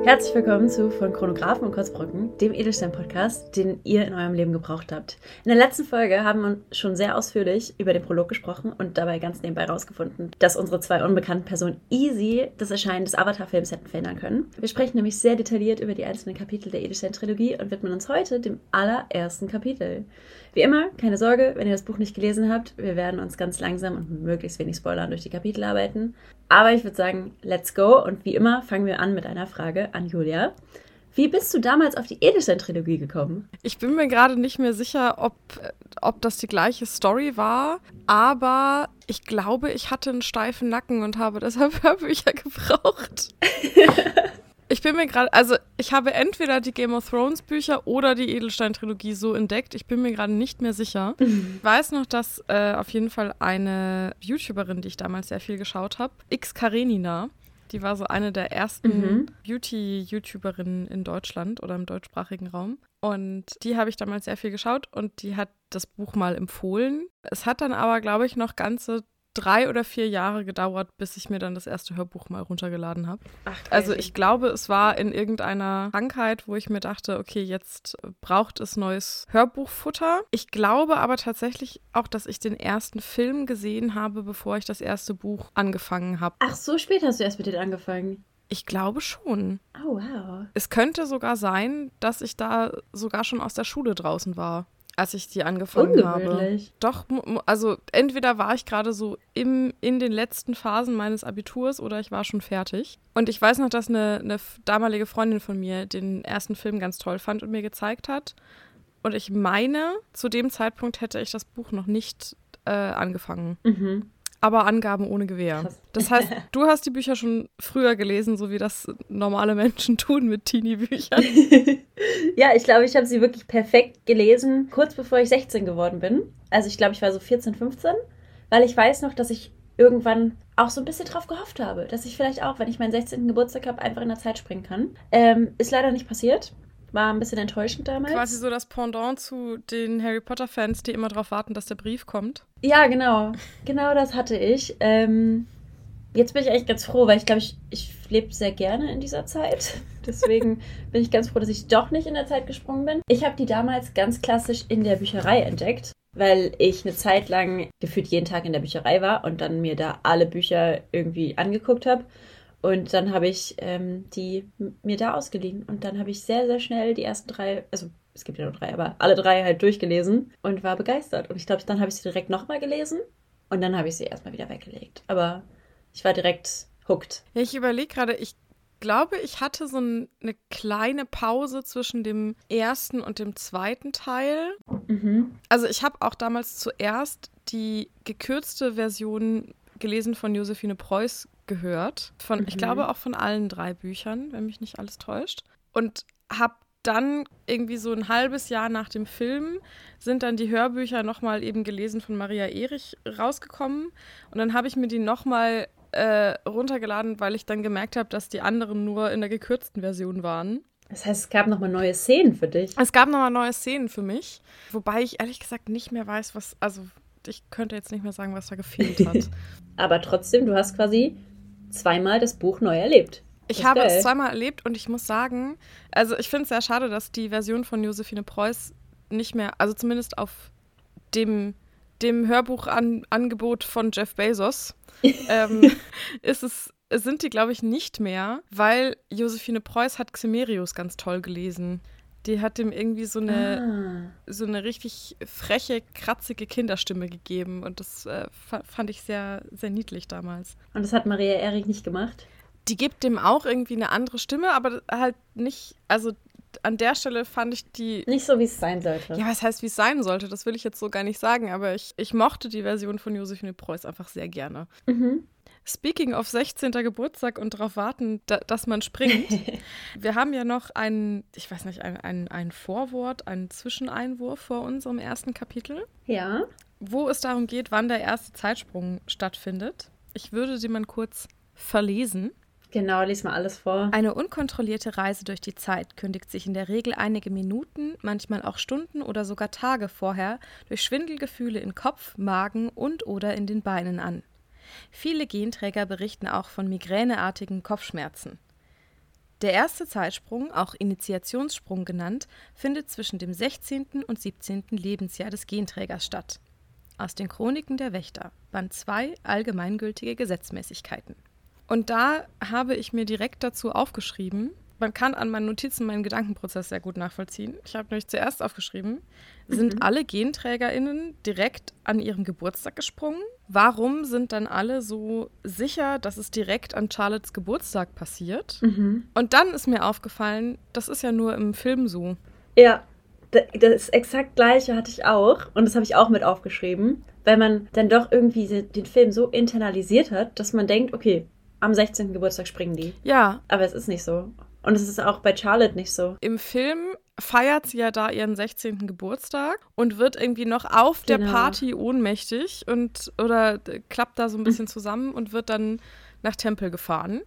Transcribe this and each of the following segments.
Herzlich willkommen zu Von Chronographen und Kurzbrücken, dem Edelstein-Podcast, den ihr in eurem Leben gebraucht habt. In der letzten Folge haben wir schon sehr ausführlich über den Prolog gesprochen und dabei ganz nebenbei rausgefunden, dass unsere zwei unbekannten Personen easy das Erscheinen des Avatar-Films hätten verhindern können. Wir sprechen nämlich sehr detailliert über die einzelnen Kapitel der Edelstein-Trilogie und widmen uns heute dem allerersten Kapitel. Wie immer, keine Sorge, wenn ihr das Buch nicht gelesen habt, wir werden uns ganz langsam und mit möglichst wenig Spoilern durch die Kapitel arbeiten. Aber ich würde sagen, let's go. Und wie immer fangen wir an mit einer Frage an Julia. Wie bist du damals auf die Edelstein-Trilogie gekommen? Ich bin mir gerade nicht mehr sicher, ob das die gleiche Story war, aber ich glaube, ich hatte einen steifen Nacken und habe deshalb Hörbücher gebraucht. Ich bin mir gerade, also ich habe entweder die Game of Thrones Bücher oder die Edelstein-Trilogie so entdeckt. Ich bin mir gerade nicht mehr sicher. Ich weiß noch, dass auf jeden Fall eine YouTuberin, die ich damals sehr viel geschaut habe, X Karenina, die war so eine der ersten Beauty-YouTuberinnen in Deutschland oder im deutschsprachigen Raum. Und die habe ich damals sehr viel geschaut und die hat das Buch mal empfohlen. Es hat dann aber, glaube ich, noch ganze 3 oder 4 Jahre gedauert, bis ich mir dann das erste Hörbuch mal runtergeladen habe. Also ich glaube, es war in irgendeiner Krankheit, wo ich mir dachte, okay, jetzt braucht es neues Hörbuchfutter. Ich glaube aber tatsächlich auch, dass ich den ersten Film gesehen habe, bevor ich das erste Buch angefangen habe. Ach, so spät hast du erst mit denen angefangen? Ich glaube schon. Oh, wow. Es könnte sogar sein, dass ich da sogar schon aus der Schule draußen war, als ich die angefangen habe. Doch, also entweder war ich gerade so in den letzten Phasen meines Abiturs oder ich war schon fertig. Und ich weiß noch, dass eine damalige Freundin von mir den ersten Film ganz toll fand und mir gezeigt hat. Und ich meine, zu dem Zeitpunkt hätte ich das Buch noch nicht angefangen. Aber Angaben ohne Gewähr. Krass. Das heißt, du hast die Bücher schon früher gelesen, so wie das normale Menschen tun mit Teenie-Büchern. Ja, ich glaube, ich habe sie wirklich perfekt gelesen, kurz bevor ich 16 geworden bin. Also ich glaube, ich war so 14, 15, weil ich weiß noch, dass ich irgendwann auch so ein bisschen drauf gehofft habe, dass ich vielleicht auch, wenn ich meinen 16. Geburtstag habe, einfach in der Zeit springen kann. Ist leider nicht passiert. War ein bisschen enttäuschend damals. Quasi so das Pendant zu den Harry Potter-Fans, die immer darauf warten, dass der Brief kommt. Ja, genau. Genau das hatte ich. Jetzt bin ich echt ganz froh, weil ich glaube, ich lebe sehr gerne in dieser Zeit. Deswegen bin ich ganz froh, dass ich doch nicht in der Zeit gesprungen bin. Ich habe die damals ganz klassisch in der Bücherei entdeckt, weil ich eine Zeit lang gefühlt jeden Tag in der Bücherei war und dann mir da alle Bücher irgendwie angeguckt habe. Und dann habe ich die mir da ausgeliehen. Und dann habe ich sehr, sehr schnell die ersten 3, also es gibt ja nur 3, aber alle 3 halt durchgelesen und war begeistert. Und ich glaube, dann habe ich sie direkt nochmal gelesen und dann habe ich sie erstmal wieder weggelegt. Aber ich war direkt hooked. Ja, ich überlege gerade, ich glaube, ich hatte so eine kleine Pause zwischen dem ersten und dem zweiten Teil. Also ich habe auch damals zuerst die gekürzte Version gelesen von Josephine Preuß gehört. Ich glaube auch von allen 3 Büchern, wenn mich nicht alles täuscht. Und habe dann irgendwie so ein halbes Jahr nach dem Film sind dann die Hörbücher nochmal eben gelesen von Maria Erich rausgekommen. Und dann habe ich mir die nochmal runtergeladen, weil ich dann gemerkt habe, dass die anderen nur in der gekürzten Version waren. Das heißt, es gab nochmal neue Szenen für dich? Es gab nochmal neue Szenen für mich. Wobei ich ehrlich gesagt nicht mehr weiß, ich könnte jetzt nicht mehr sagen, was da gefehlt hat. Aber trotzdem, du hast quasi zweimal das Buch neu erlebt. Ich habe es zweimal erlebt und ich muss sagen, also ich finde es sehr schade, dass die Version von Josephine Preuß nicht mehr, also zumindest auf dem Hörbuchangebot von Jeff Bezos, sind die, glaube ich, nicht mehr, weil Josephine Preuß hat Ximerius ganz toll gelesen. Die hat ihm irgendwie so eine richtig freche, kratzige Kinderstimme gegeben. Und das fand ich sehr, sehr niedlich damals. Und das hat Maria Erich nicht gemacht? Die gibt dem auch irgendwie eine andere Stimme, aber halt nicht, also an der Stelle fand ich die... Nicht so, wie es sein sollte. Ja, was heißt, wie es sein sollte? Das will ich jetzt so gar nicht sagen, aber ich mochte die Version von Josephine Preuß einfach sehr gerne. Speaking of 16. Geburtstag und darauf warten, dass man springt. Wir haben ja noch ein Vorwort, einen Zwischeneinwurf vor unserem ersten Kapitel. Ja. Wo es darum geht, wann der erste Zeitsprung stattfindet. Ich würde sie mal kurz verlesen. Genau, lies mal alles vor. Eine unkontrollierte Reise durch die Zeit kündigt sich in der Regel einige Minuten, manchmal auch Stunden oder sogar Tage vorher durch Schwindelgefühle in Kopf, Magen und/oder in den Beinen an. Viele Genträger berichten auch von migräneartigen Kopfschmerzen. Der erste Zeitsprung, auch Initiationssprung genannt, findet zwischen dem 16. und 17. Lebensjahr des Genträgers statt. Aus den Chroniken der Wächter, Band 2, allgemeingültige Gesetzmäßigkeiten. Und da habe ich mir direkt dazu aufgeschrieben, man kann an meinen Notizen meinen Gedankenprozess sehr gut nachvollziehen. Ich habe nämlich zuerst aufgeschrieben, sind alle GenträgerInnen direkt an ihrem Geburtstag gesprungen? Warum sind dann alle so sicher, dass es direkt an Charlottes Geburtstag passiert? Und dann ist mir aufgefallen, das ist ja nur im Film so. Ja, das exakt Gleiche hatte ich auch. Und das habe ich auch mit aufgeschrieben. Weil man dann doch irgendwie den Film so internalisiert hat, dass man denkt, okay, am 16. Geburtstag springen die. Ja. Aber es ist nicht so. Und es ist auch bei Charlotte nicht so. Im Film feiert sie ja da ihren 16. Geburtstag und wird irgendwie noch auf der Party ohnmächtig oder klappt da so ein bisschen zusammen und wird dann nach Temple gefahren.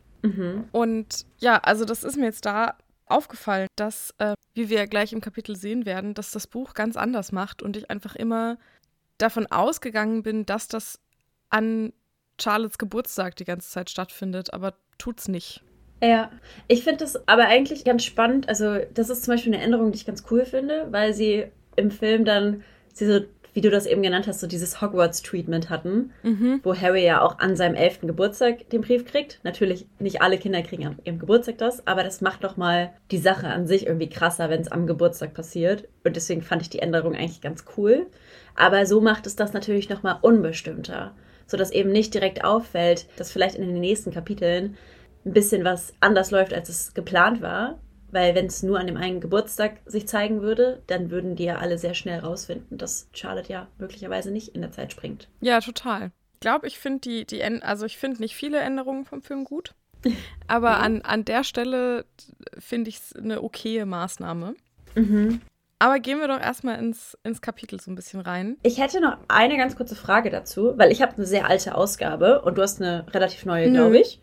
Und ja, also das ist mir jetzt da aufgefallen, dass, wie wir ja gleich im Kapitel sehen werden, dass das Buch ganz anders macht und ich einfach immer davon ausgegangen bin, dass das an Charlottes Geburtstag die ganze Zeit stattfindet, aber tut's nicht. Ja, ich finde das aber eigentlich ganz spannend. Also das ist zum Beispiel eine Änderung, die ich ganz cool finde, weil sie im Film dann, so, wie du das eben genannt hast, so dieses Hogwarts-Treatment hatten, wo Harry ja auch an seinem 11. Geburtstag den Brief kriegt. Natürlich, nicht alle Kinder kriegen an ihrem Geburtstag das, aber das macht doch mal die Sache an sich irgendwie krasser, wenn es am Geburtstag passiert. Und deswegen fand ich die Änderung eigentlich ganz cool. Aber so macht es das natürlich nochmal unbestimmter, sodass eben nicht direkt auffällt, dass vielleicht in den nächsten Kapiteln ein bisschen was anders läuft, als es geplant war. Weil wenn es nur an dem einen Geburtstag sich zeigen würde, dann würden die ja alle sehr schnell rausfinden, dass Charlotte ja möglicherweise nicht in der Zeit springt. Ja, total. Ich glaube, ich finde ich finde nicht viele Änderungen vom Film gut. Aber an der Stelle finde ich es eine okaye Maßnahme. Aber gehen wir doch erstmal ins Kapitel so ein bisschen rein. Ich hätte noch eine ganz kurze Frage dazu, weil ich habe eine sehr alte Ausgabe und du hast eine relativ neue, glaube ich.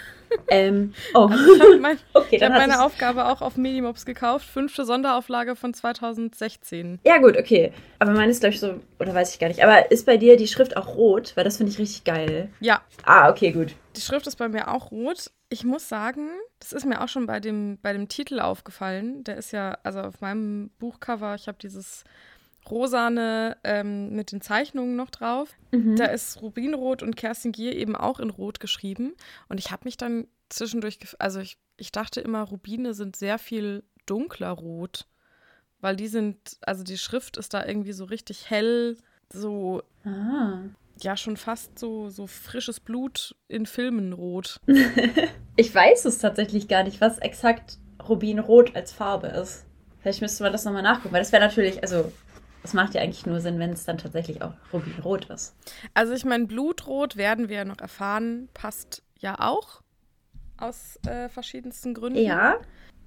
Also ich habe meine Aufgabe auch auf Medimobs gekauft, 5. Sonderauflage von 2016. Ja gut, okay. Aber meine ist, glaube ich, so, oder weiß ich gar nicht. Aber ist bei dir die Schrift auch rot? Weil das finde ich richtig geil. Ja. Ah, okay, gut. Die Schrift ist bei mir auch rot. Ich muss sagen, das ist mir auch schon bei dem Titel aufgefallen. Der ist ja, also auf meinem Buchcover, ich habe dieses rosane mit den Zeichnungen noch drauf. Da ist Rubinrot und Kerstin Gier eben auch in Rot geschrieben. Und ich habe mich dann zwischendurch, also ich dachte immer, Rubine sind sehr viel dunkler rot. Weil die Schrift ist da irgendwie so richtig hell, so, ja, schon fast so frisches Blut in Filmen rot. Ich weiß es tatsächlich gar nicht, was exakt Rubinrot als Farbe ist. Vielleicht müsste man das nochmal nachgucken, weil das wäre natürlich, also das macht ja eigentlich nur Sinn, wenn es dann tatsächlich auch Rubinrot ist. Also ich meine, Blutrot werden wir ja noch erfahren, passt ja auch aus verschiedensten Gründen. Ja.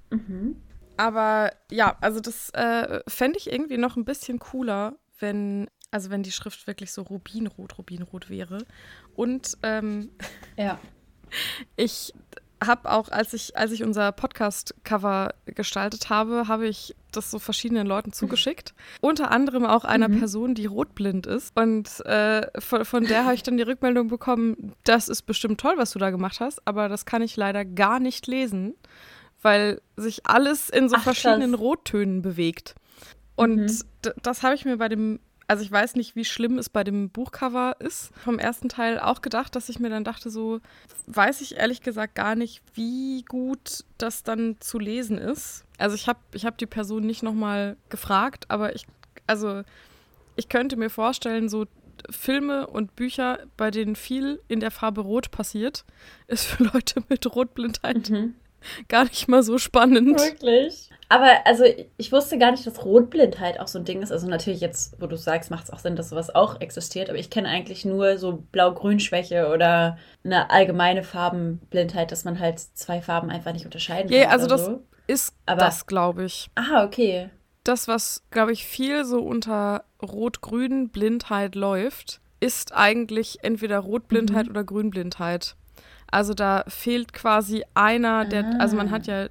Aber ja, also das fände ich irgendwie noch ein bisschen cooler, wenn die Schrift wirklich so Rubinrot wäre. Und ja. Ich habe auch, als ich unser Podcast-Cover gestaltet habe ich das so verschiedenen Leuten zugeschickt. Unter anderem auch einer Person, die rotblind ist. Und von der habe ich dann die Rückmeldung bekommen, das ist bestimmt toll, was du da gemacht hast, aber das kann ich leider gar nicht lesen, weil sich alles in so verschiedenen Rottönen bewegt. Und das habe ich mir also ich weiß nicht, wie schlimm es bei dem Buchcover ist, vom ersten Teil auch gedacht, dass ich mir dann dachte, so weiß ich ehrlich gesagt gar nicht, wie gut das dann zu lesen ist. Also ich hab die Person nicht nochmal gefragt, aber ich könnte mir vorstellen, so Filme und Bücher, bei denen viel in der Farbe Rot passiert, ist für Leute mit Rotblindheit gar nicht mal so spannend. Wirklich? Aber also ich wusste gar nicht, dass Rotblindheit auch so ein Ding ist. Also natürlich jetzt, wo du sagst, macht es auch Sinn, dass sowas auch existiert. Aber ich kenne eigentlich nur so Blau-Grün-Schwäche oder eine allgemeine Farbenblindheit, dass man halt zwei Farben einfach nicht unterscheiden kann. Ja, also das so. ist das, glaube ich. Ah, okay. Das, was, glaube ich, viel so unter Rot-Grün-Blindheit läuft, ist eigentlich entweder Rotblindheit oder Grünblindheit. Also da fehlt quasi einer, also man hat ja,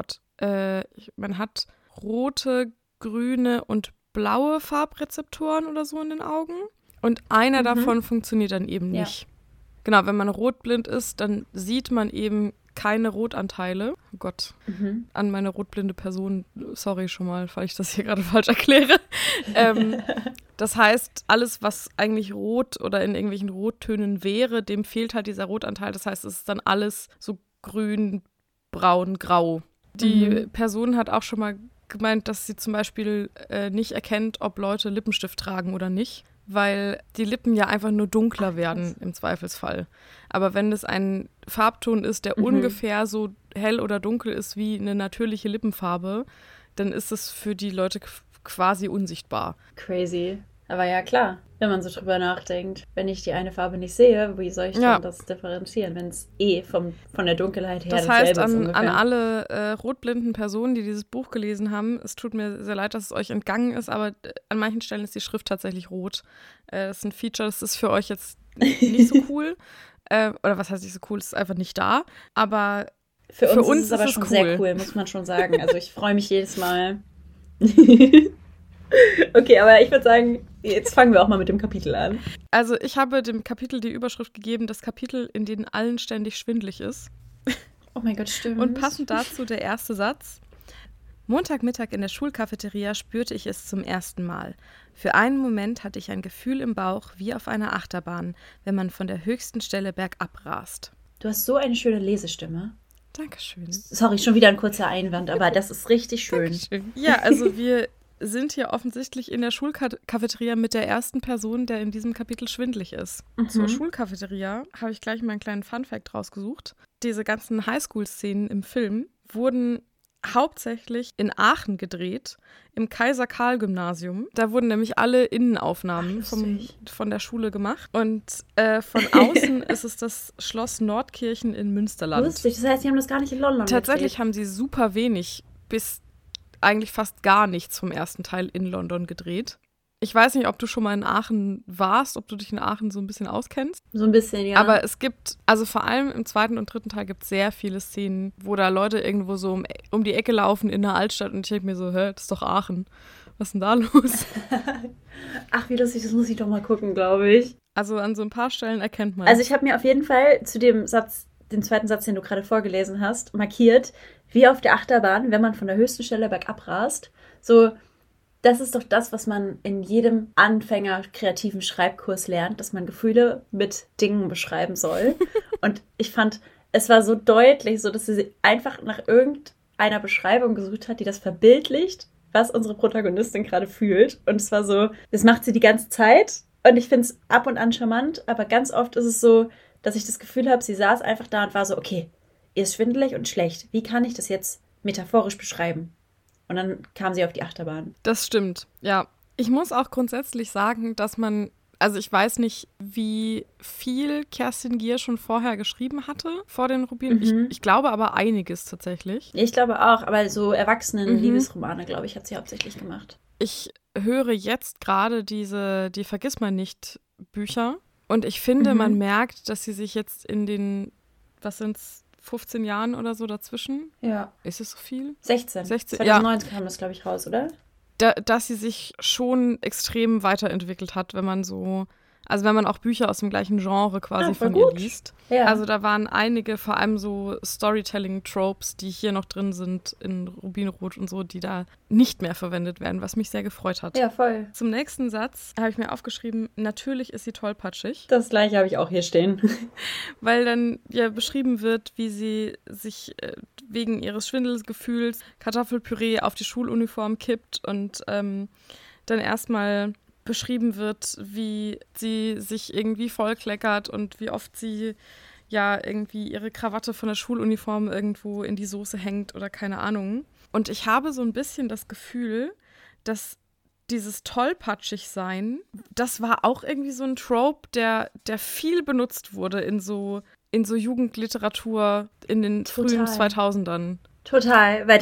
man hat rote, grüne und blaue Farbrezeptoren oder so in den Augen. Und einer davon funktioniert dann eben nicht. Genau, wenn man rotblind ist, dann sieht man eben keine Rotanteile. Oh Gott, an meine rotblinde Person, sorry schon mal, falls ich das hier gerade falsch erkläre. Das heißt, alles, was eigentlich rot oder in irgendwelchen Rottönen wäre, dem fehlt halt dieser Rotanteil. Das heißt, es ist dann alles so grün, braun, grau. Die Person hat auch schon mal gemeint, dass sie zum Beispiel nicht erkennt, ob Leute Lippenstift tragen oder nicht, weil die Lippen ja einfach nur dunkler werden im Zweifelsfall. Aber wenn es ein Farbton ist, der ungefähr so hell oder dunkel ist wie eine natürliche Lippenfarbe, dann ist es für die Leute quasi unsichtbar. Crazy. Aber ja, klar, wenn man so drüber nachdenkt. Wenn ich die eine Farbe nicht sehe, wie soll ich dann das differenzieren, wenn es von der Dunkelheit her das heißt, dasselbe ist an alle rotblinden Personen, die dieses Buch gelesen haben, es tut mir sehr leid, dass es euch entgangen ist, aber an manchen Stellen ist die Schrift tatsächlich rot. Das ist ein Feature, das ist für euch jetzt nicht so cool. Oder was heißt nicht so cool, es ist einfach nicht da. Aber für uns ist es aber schon cool. Sehr cool, muss man schon sagen. Also ich freue mich jedes Mal. Okay, aber ich würde sagen, jetzt fangen wir auch mal mit dem Kapitel an. Also ich habe dem Kapitel die Überschrift gegeben, das Kapitel, in dem allen ständig schwindelig ist. Oh mein Gott, stimmt. Und passend dazu der erste Satz. Montagmittag in der Schulcafeteria spürte ich es zum ersten Mal. Für einen Moment hatte ich ein Gefühl im Bauch wie auf einer Achterbahn, wenn man von der höchsten Stelle bergab rast. Du hast so eine schöne Lesestimme. Dankeschön. Sorry, schon wieder ein kurzer Einwand, aber das ist richtig schön. Dankeschön. Ja, also wir sind hier offensichtlich in der Schulcafeteria mit der ersten Person, der in diesem Kapitel schwindelig ist. Zur Schulcafeteria habe ich gleich mal einen kleinen Funfact rausgesucht. Diese ganzen Highschool-Szenen im Film wurden hauptsächlich in Aachen gedreht, im Kaiser-Karl-Gymnasium. Da wurden nämlich alle Innenaufnahmen von der Schule gemacht. Und von außen ist es das Schloss Nordkirchen in Münsterland. Lustig, das heißt, sie haben das gar nicht in London Tatsächlich gedreht. haben sie super wenig bis eigentlich fast gar nichts vom ersten Teil in London gedreht. Ich weiß nicht, ob du schon mal in Aachen warst, ob du dich in Aachen so ein bisschen auskennst. So ein bisschen, ja. Aber es gibt, also vor allem im zweiten und dritten Teil gibt es sehr viele Szenen, wo da Leute irgendwo so um die Ecke laufen in der Altstadt und ich denke mir so, das ist doch Aachen. Was ist denn da los? Ach, wie lustig, das muss ich doch mal gucken, glaube ich. Also an so ein paar Stellen erkennt man. Also ich habe mir auf jeden Fall zu dem zweiten Satz, den du gerade vorgelesen hast, markiert, wie auf der Achterbahn, wenn man von der höchsten Stelle bergab rast. So, das ist doch das, was man in jedem Anfänger-kreativen Schreibkurs lernt, dass man Gefühle mit Dingen beschreiben soll. Und ich fand, es war so deutlich, so dass sie einfach nach irgendeiner Beschreibung gesucht hat, die das verbildlicht, was unsere Protagonistin gerade fühlt. Und es war so, das macht sie die ganze Zeit. Und ich finde es ab und an charmant, aber ganz oft ist es so, dass ich das Gefühl habe, sie saß einfach da und war so, okay, ihr ist schwindelig und schlecht. Wie kann ich das jetzt metaphorisch beschreiben? Und dann kam sie auf die Achterbahn. Das stimmt, ja. Ich muss auch grundsätzlich sagen, dass man, also ich weiß nicht, wie viel Kerstin Gier schon vorher geschrieben hatte, vor den Rubinen. Ich glaube aber einiges tatsächlich. Ich glaube auch, aber so Erwachsenen-Liebesromane, glaube ich, hat sie hauptsächlich gemacht. Ich höre jetzt gerade die Vergissmeinnicht-Bücher und ich finde, man merkt, dass sie sich jetzt in den, was sind's, 15 Jahren oder so dazwischen. Ja. Ist es so viel? 16. 2019 ja. Kam das, glaube ich, raus, oder? Dass sie sich schon extrem weiterentwickelt hat, wenn man auch Bücher aus dem gleichen Genre quasi von ihr liest. Ja. Also da waren einige, vor allem so Storytelling-Tropes, die hier noch drin sind in Rubinrot und so, die da nicht mehr verwendet werden, was mich sehr gefreut hat. Ja, voll. Zum nächsten Satz habe ich mir aufgeschrieben, natürlich ist sie tollpatschig. Das gleiche habe ich auch hier stehen. Weil dann ja beschrieben wird, wie sie sich wegen ihres Schwindelgefühls Kartoffelpüree auf die Schuluniform kippt und dann erstmal beschrieben wird, wie sie sich irgendwie vollkleckert und wie oft sie ja irgendwie ihre Krawatte von der Schuluniform irgendwo in die Soße hängt oder keine Ahnung. Und ich habe so ein bisschen das Gefühl, dass dieses Tollpatschig-Sein, das war auch irgendwie so ein Trope, der viel benutzt wurde in so Jugendliteratur in den frühen 2000ern. Total, weil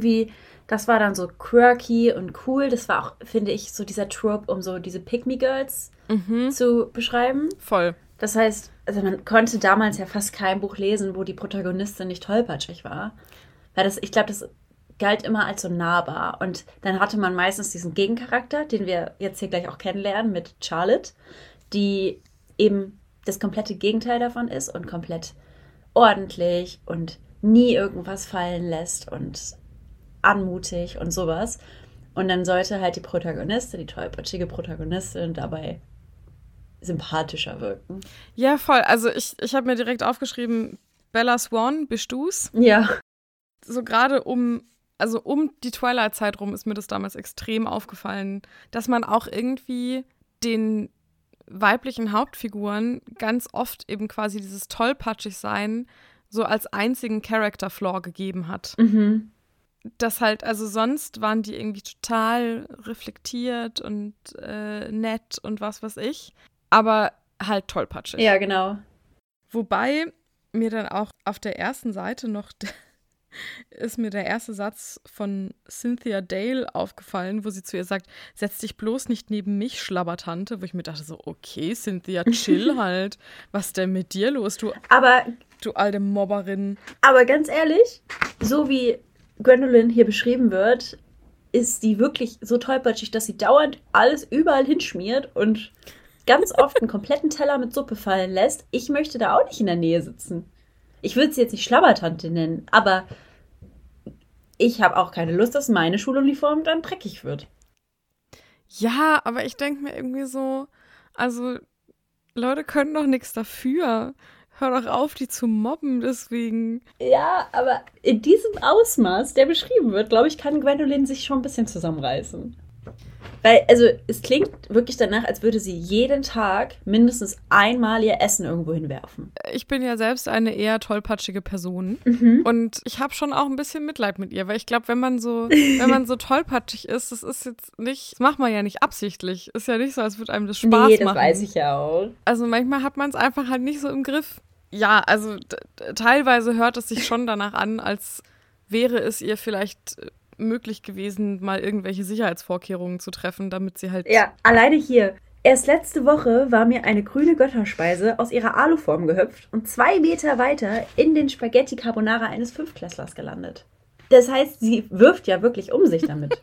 das war dann so quirky und cool. Das war auch, finde ich, so dieser Trope, um so diese Pick-me-Girls zu beschreiben. Voll. Das heißt, also man konnte damals ja fast kein Buch lesen, wo die Protagonistin nicht tollpatschig war. Weil ich glaube, das galt immer als so nahbar. Und dann hatte man meistens diesen Gegencharakter, den wir jetzt hier gleich auch kennenlernen mit Charlotte, die eben das komplette Gegenteil davon ist und komplett ordentlich und nie irgendwas fallen lässt und anmutig und sowas. Und dann sollte halt die Protagonistin, die tollpatschige Protagonistin, dabei sympathischer wirken. Ja, voll. Also ich habe mir direkt aufgeschrieben, Bella Swan, bist du's? Ja. So gerade um die Twilight-Zeit rum ist mir das damals extrem aufgefallen, dass man auch irgendwie den weiblichen Hauptfiguren ganz oft eben quasi dieses Tollpatschig-Sein so als einzigen Character-Flaw gegeben hat. Mhm. Das halt, also sonst waren die irgendwie total reflektiert und nett und was weiß ich, aber halt tollpatschig. Ja, genau. Wobei mir dann auch auf der ersten Seite noch ist mir der erste Satz von Cynthia Dale aufgefallen, wo sie zu ihr sagt, setz dich bloß nicht neben mich, Schlabbertante, wo ich mir dachte so, okay, Cynthia, chill halt. Was ist denn mit dir los, du alte Mobberin? Aber ganz ehrlich, so wie Gwendolyn hier beschrieben wird, ist die wirklich so tollpatschig, dass sie dauernd alles überall hinschmiert und ganz oft einen kompletten Teller mit Suppe fallen lässt. Ich möchte da auch nicht in der Nähe sitzen. Ich würde sie jetzt nicht Schlabbertante nennen, aber ich habe auch keine Lust, dass meine Schuluniform dann dreckig wird. Ja, aber ich denke mir irgendwie so, also Leute können doch nichts dafür. Hör doch auf, die zu mobben, deswegen. Ja, aber in diesem Ausmaß, der beschrieben wird, glaube ich, kann Gwendolyn sich schon ein bisschen zusammenreißen. Weil, also, es klingt wirklich danach, als würde sie jeden Tag mindestens einmal ihr Essen irgendwo hinwerfen. Ich bin ja selbst eine eher tollpatschige Person. Und ich habe schon auch ein bisschen Mitleid mit ihr, weil ich glaube, wenn man so tollpatschig ist, das ist jetzt nicht, das macht man ja nicht absichtlich. Ist ja nicht so, als würde einem das Spaß machen. Nee, das weiß ich ja auch. Also manchmal hat man es einfach halt nicht so im Griff. Ja, also teilweise hört es sich schon danach an, als wäre es ihr vielleicht möglich gewesen, mal irgendwelche Sicherheitsvorkehrungen zu treffen, damit sie halt... Ja, alleine hier. Erst letzte Woche war mir eine grüne Götterspeise aus ihrer Aluform gehüpft und 2 Meter weiter in den Spaghetti Carbonara eines Fünftklässlers gelandet. Das heißt, sie wirft ja wirklich um sich damit.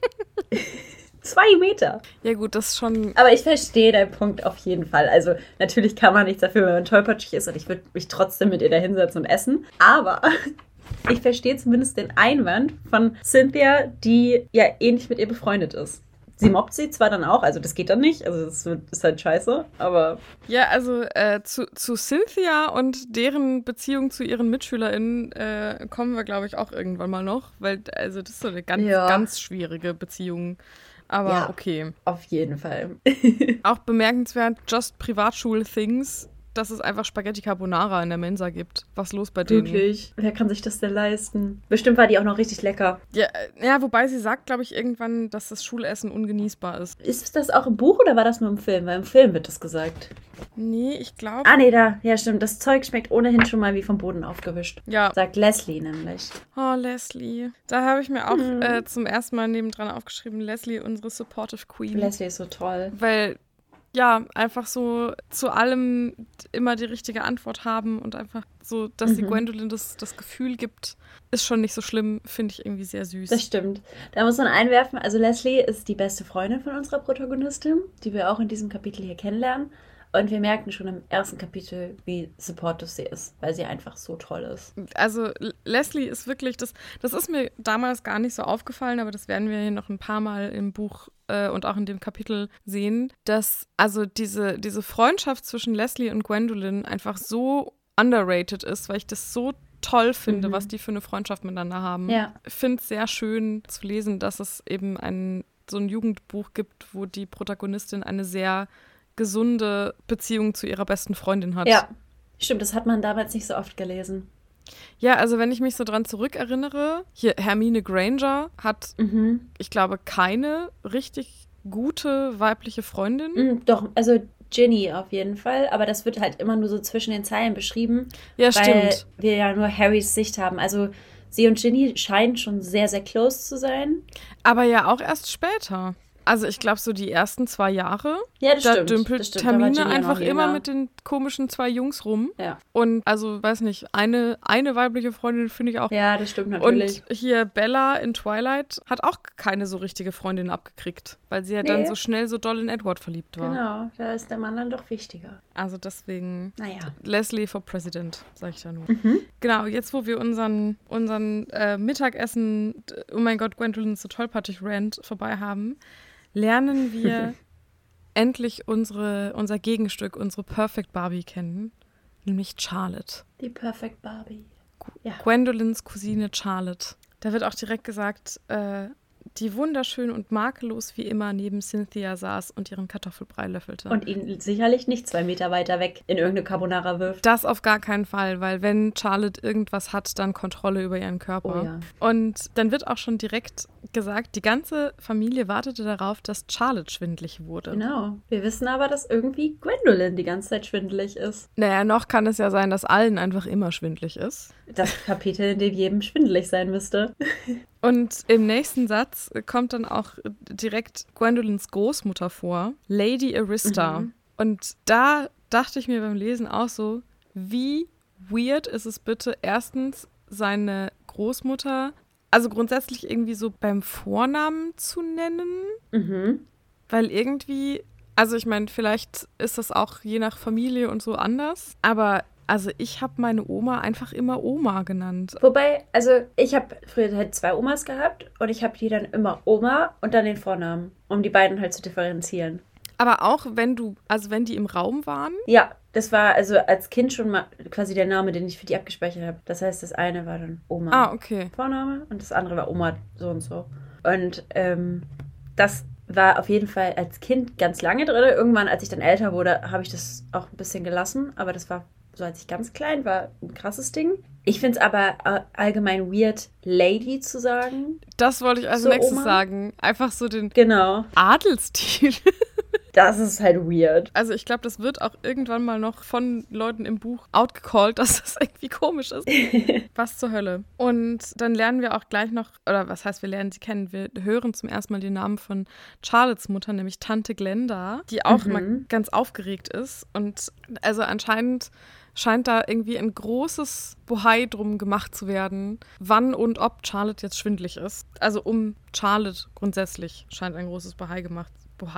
2 Meter. Ja gut, das ist schon... Aber ich verstehe deinen Punkt auf jeden Fall. Also natürlich kann man nichts dafür, wenn man tollpatschig ist und ich würde mich trotzdem mit ihr da hinsetzen und essen. Aber... ich verstehe zumindest den Einwand von Cynthia, die ja ähnlich mit ihr befreundet ist. Sie mobbt sie zwar dann auch, also das geht dann nicht, also das ist halt scheiße, aber... Ja, also zu Cynthia und deren Beziehung zu ihren MitschülerInnen kommen wir, glaube ich, auch irgendwann mal noch, weil also das ist so eine ganz schwierige Beziehung. Aber ja, okay. Auf jeden Fall. Auch bemerkenswert, just Privatschul-Things, dass es einfach Spaghetti Carbonara in der Mensa gibt. Was ist los bei denen? Wirklich? Wer kann sich das denn leisten? Bestimmt war die auch noch richtig lecker. Ja, wobei sie sagt, glaube ich, irgendwann, dass das Schulessen ungenießbar ist. Ist das auch im Buch oder war das nur im Film? Weil im Film wird das gesagt. Nee, ich glaube... Ah, nee, da. Ja, stimmt. Das Zeug schmeckt ohnehin schon mal wie vom Boden aufgewischt. Ja. Sagt Leslie nämlich. Oh, Leslie. Da habe ich mir auch zum ersten Mal nebendran aufgeschrieben, Leslie, unsere Supportive Queen. Leslie ist so toll. Weil... ja, einfach so zu allem immer die richtige Antwort haben und einfach so, dass sie Gwendolyn das Gefühl gibt, ist schon nicht so schlimm, finde ich irgendwie sehr süß. Das stimmt. Da muss man einwerfen, also Leslie ist die beste Freundin von unserer Protagonistin, die wir auch in diesem Kapitel hier kennenlernen. Und wir merken schon im ersten Kapitel, wie supportive sie ist, weil sie einfach so toll ist. Also Leslie ist wirklich, das ist mir damals gar nicht so aufgefallen, aber das werden wir hier noch ein paar Mal im Buch und auch in dem Kapitel sehen, dass also diese Freundschaft zwischen Leslie und Gwendolyn einfach so underrated ist, weil ich das so toll finde, was die für eine Freundschaft miteinander haben. Ja. Ich finde es sehr schön zu lesen, dass es eben so ein Jugendbuch gibt, wo die Protagonistin eine sehr gesunde Beziehung zu ihrer besten Freundin hat. Ja, stimmt, das hat man damals nicht so oft gelesen. Ja, also wenn ich mich so dran zurückerinnere, hier Hermine Granger hat, ich glaube, keine richtig gute weibliche Freundin. Doch, also Ginny auf jeden Fall, aber das wird halt immer nur so zwischen den Zeilen beschrieben, ja, weil stimmt. wir ja nur Harrys Sicht haben. Also sie und Ginny scheinen schon sehr, sehr close zu sein. Aber ja auch erst später. Also ich glaube, so die ersten 2 Jahre, Ja, das da stimmt. dümpelt Das stimmt. Da war Hermine Ginny ja einfach noch immer jünger. mit den komischen 2 Jungs rum. Ja. Und also, weiß nicht, eine weibliche Freundin finde ich auch. Ja, das stimmt natürlich. Und hier Bella in Twilight hat auch keine so richtige Freundin abgekriegt, weil sie ja dann so schnell so doll in Edward verliebt war. Genau, da ist der Mann dann doch wichtiger. Also deswegen Naja. Leslie for President, sag ich da nur. Genau, jetzt wo wir unseren Mittagessen, oh mein Gott, Gwendolyn ist so tollpatschig Rant vorbei haben, lernen wir endlich unser Gegenstück, unsere Perfect Barbie kennen, nämlich Charlotte. Die Perfect Barbie. Ja. Gwendolyns Cousine Charlotte. Da wird auch direkt gesagt, die wunderschön und makellos wie immer neben Cynthia saß und ihren Kartoffelbrei löffelte. Und ihn sicherlich nicht 2 Meter weiter weg in irgendeine Carbonara wirft. Das auf gar keinen Fall, weil wenn Charlotte irgendwas hat, dann Kontrolle über ihren Körper. Oh ja. Und dann wird auch schon direkt gesagt, die ganze Familie wartete darauf, dass Charlotte schwindelig wurde. Genau. Wir wissen aber, dass irgendwie Gwendolyn die ganze Zeit schwindelig ist. Naja, noch kann es ja sein, dass allen einfach immer schwindelig ist. Das Kapitel, in dem jedem schwindelig sein müsste. Und im nächsten Satz kommt dann auch direkt Gwendolyns Großmutter vor, Lady Arista. Und da dachte ich mir beim Lesen auch so, wie weird ist es bitte, erstens seine Großmutter, also grundsätzlich irgendwie so beim Vornamen zu nennen, weil irgendwie, also ich meine, vielleicht ist das auch je nach Familie und so anders, aber also ich habe meine Oma einfach immer Oma genannt. Wobei, also ich habe früher halt 2 Omas gehabt und ich habe die dann immer Oma und dann den Vornamen, um die beiden halt zu differenzieren. Aber auch wenn die im Raum waren? Ja, das war also als Kind schon mal quasi der Name, den ich für die abgespeichert habe. Das heißt, das eine war dann Oma Ah, okay. Vorname und das andere war Oma so und so. Und das war auf jeden Fall als Kind ganz lange drin. Irgendwann, als ich dann älter wurde, habe ich das auch ein bisschen gelassen. Aber das war so, als ich ganz klein war, ein krasses Ding. Ich finde es aber allgemein weird, Lady zu sagen. Das wollte ich als So, nächstes Oma? sagen. Einfach so den Genau. Adelsstil. Das ist halt weird. Also ich glaube, das wird auch irgendwann mal noch von Leuten im Buch outgecallt, dass das irgendwie komisch ist. Was zur Hölle. Und dann lernen wir auch gleich noch, oder was heißt, wir lernen sie kennen, wir hören zum ersten Mal den Namen von Charlottes Mutter, nämlich Tante Glenda, die auch immer ganz aufgeregt ist. Und also anscheinend scheint da irgendwie ein großes Bohai drum gemacht zu werden, wann und ob Charlotte jetzt schwindelig ist. Also um Charlotte grundsätzlich scheint ein großes Bohai gemacht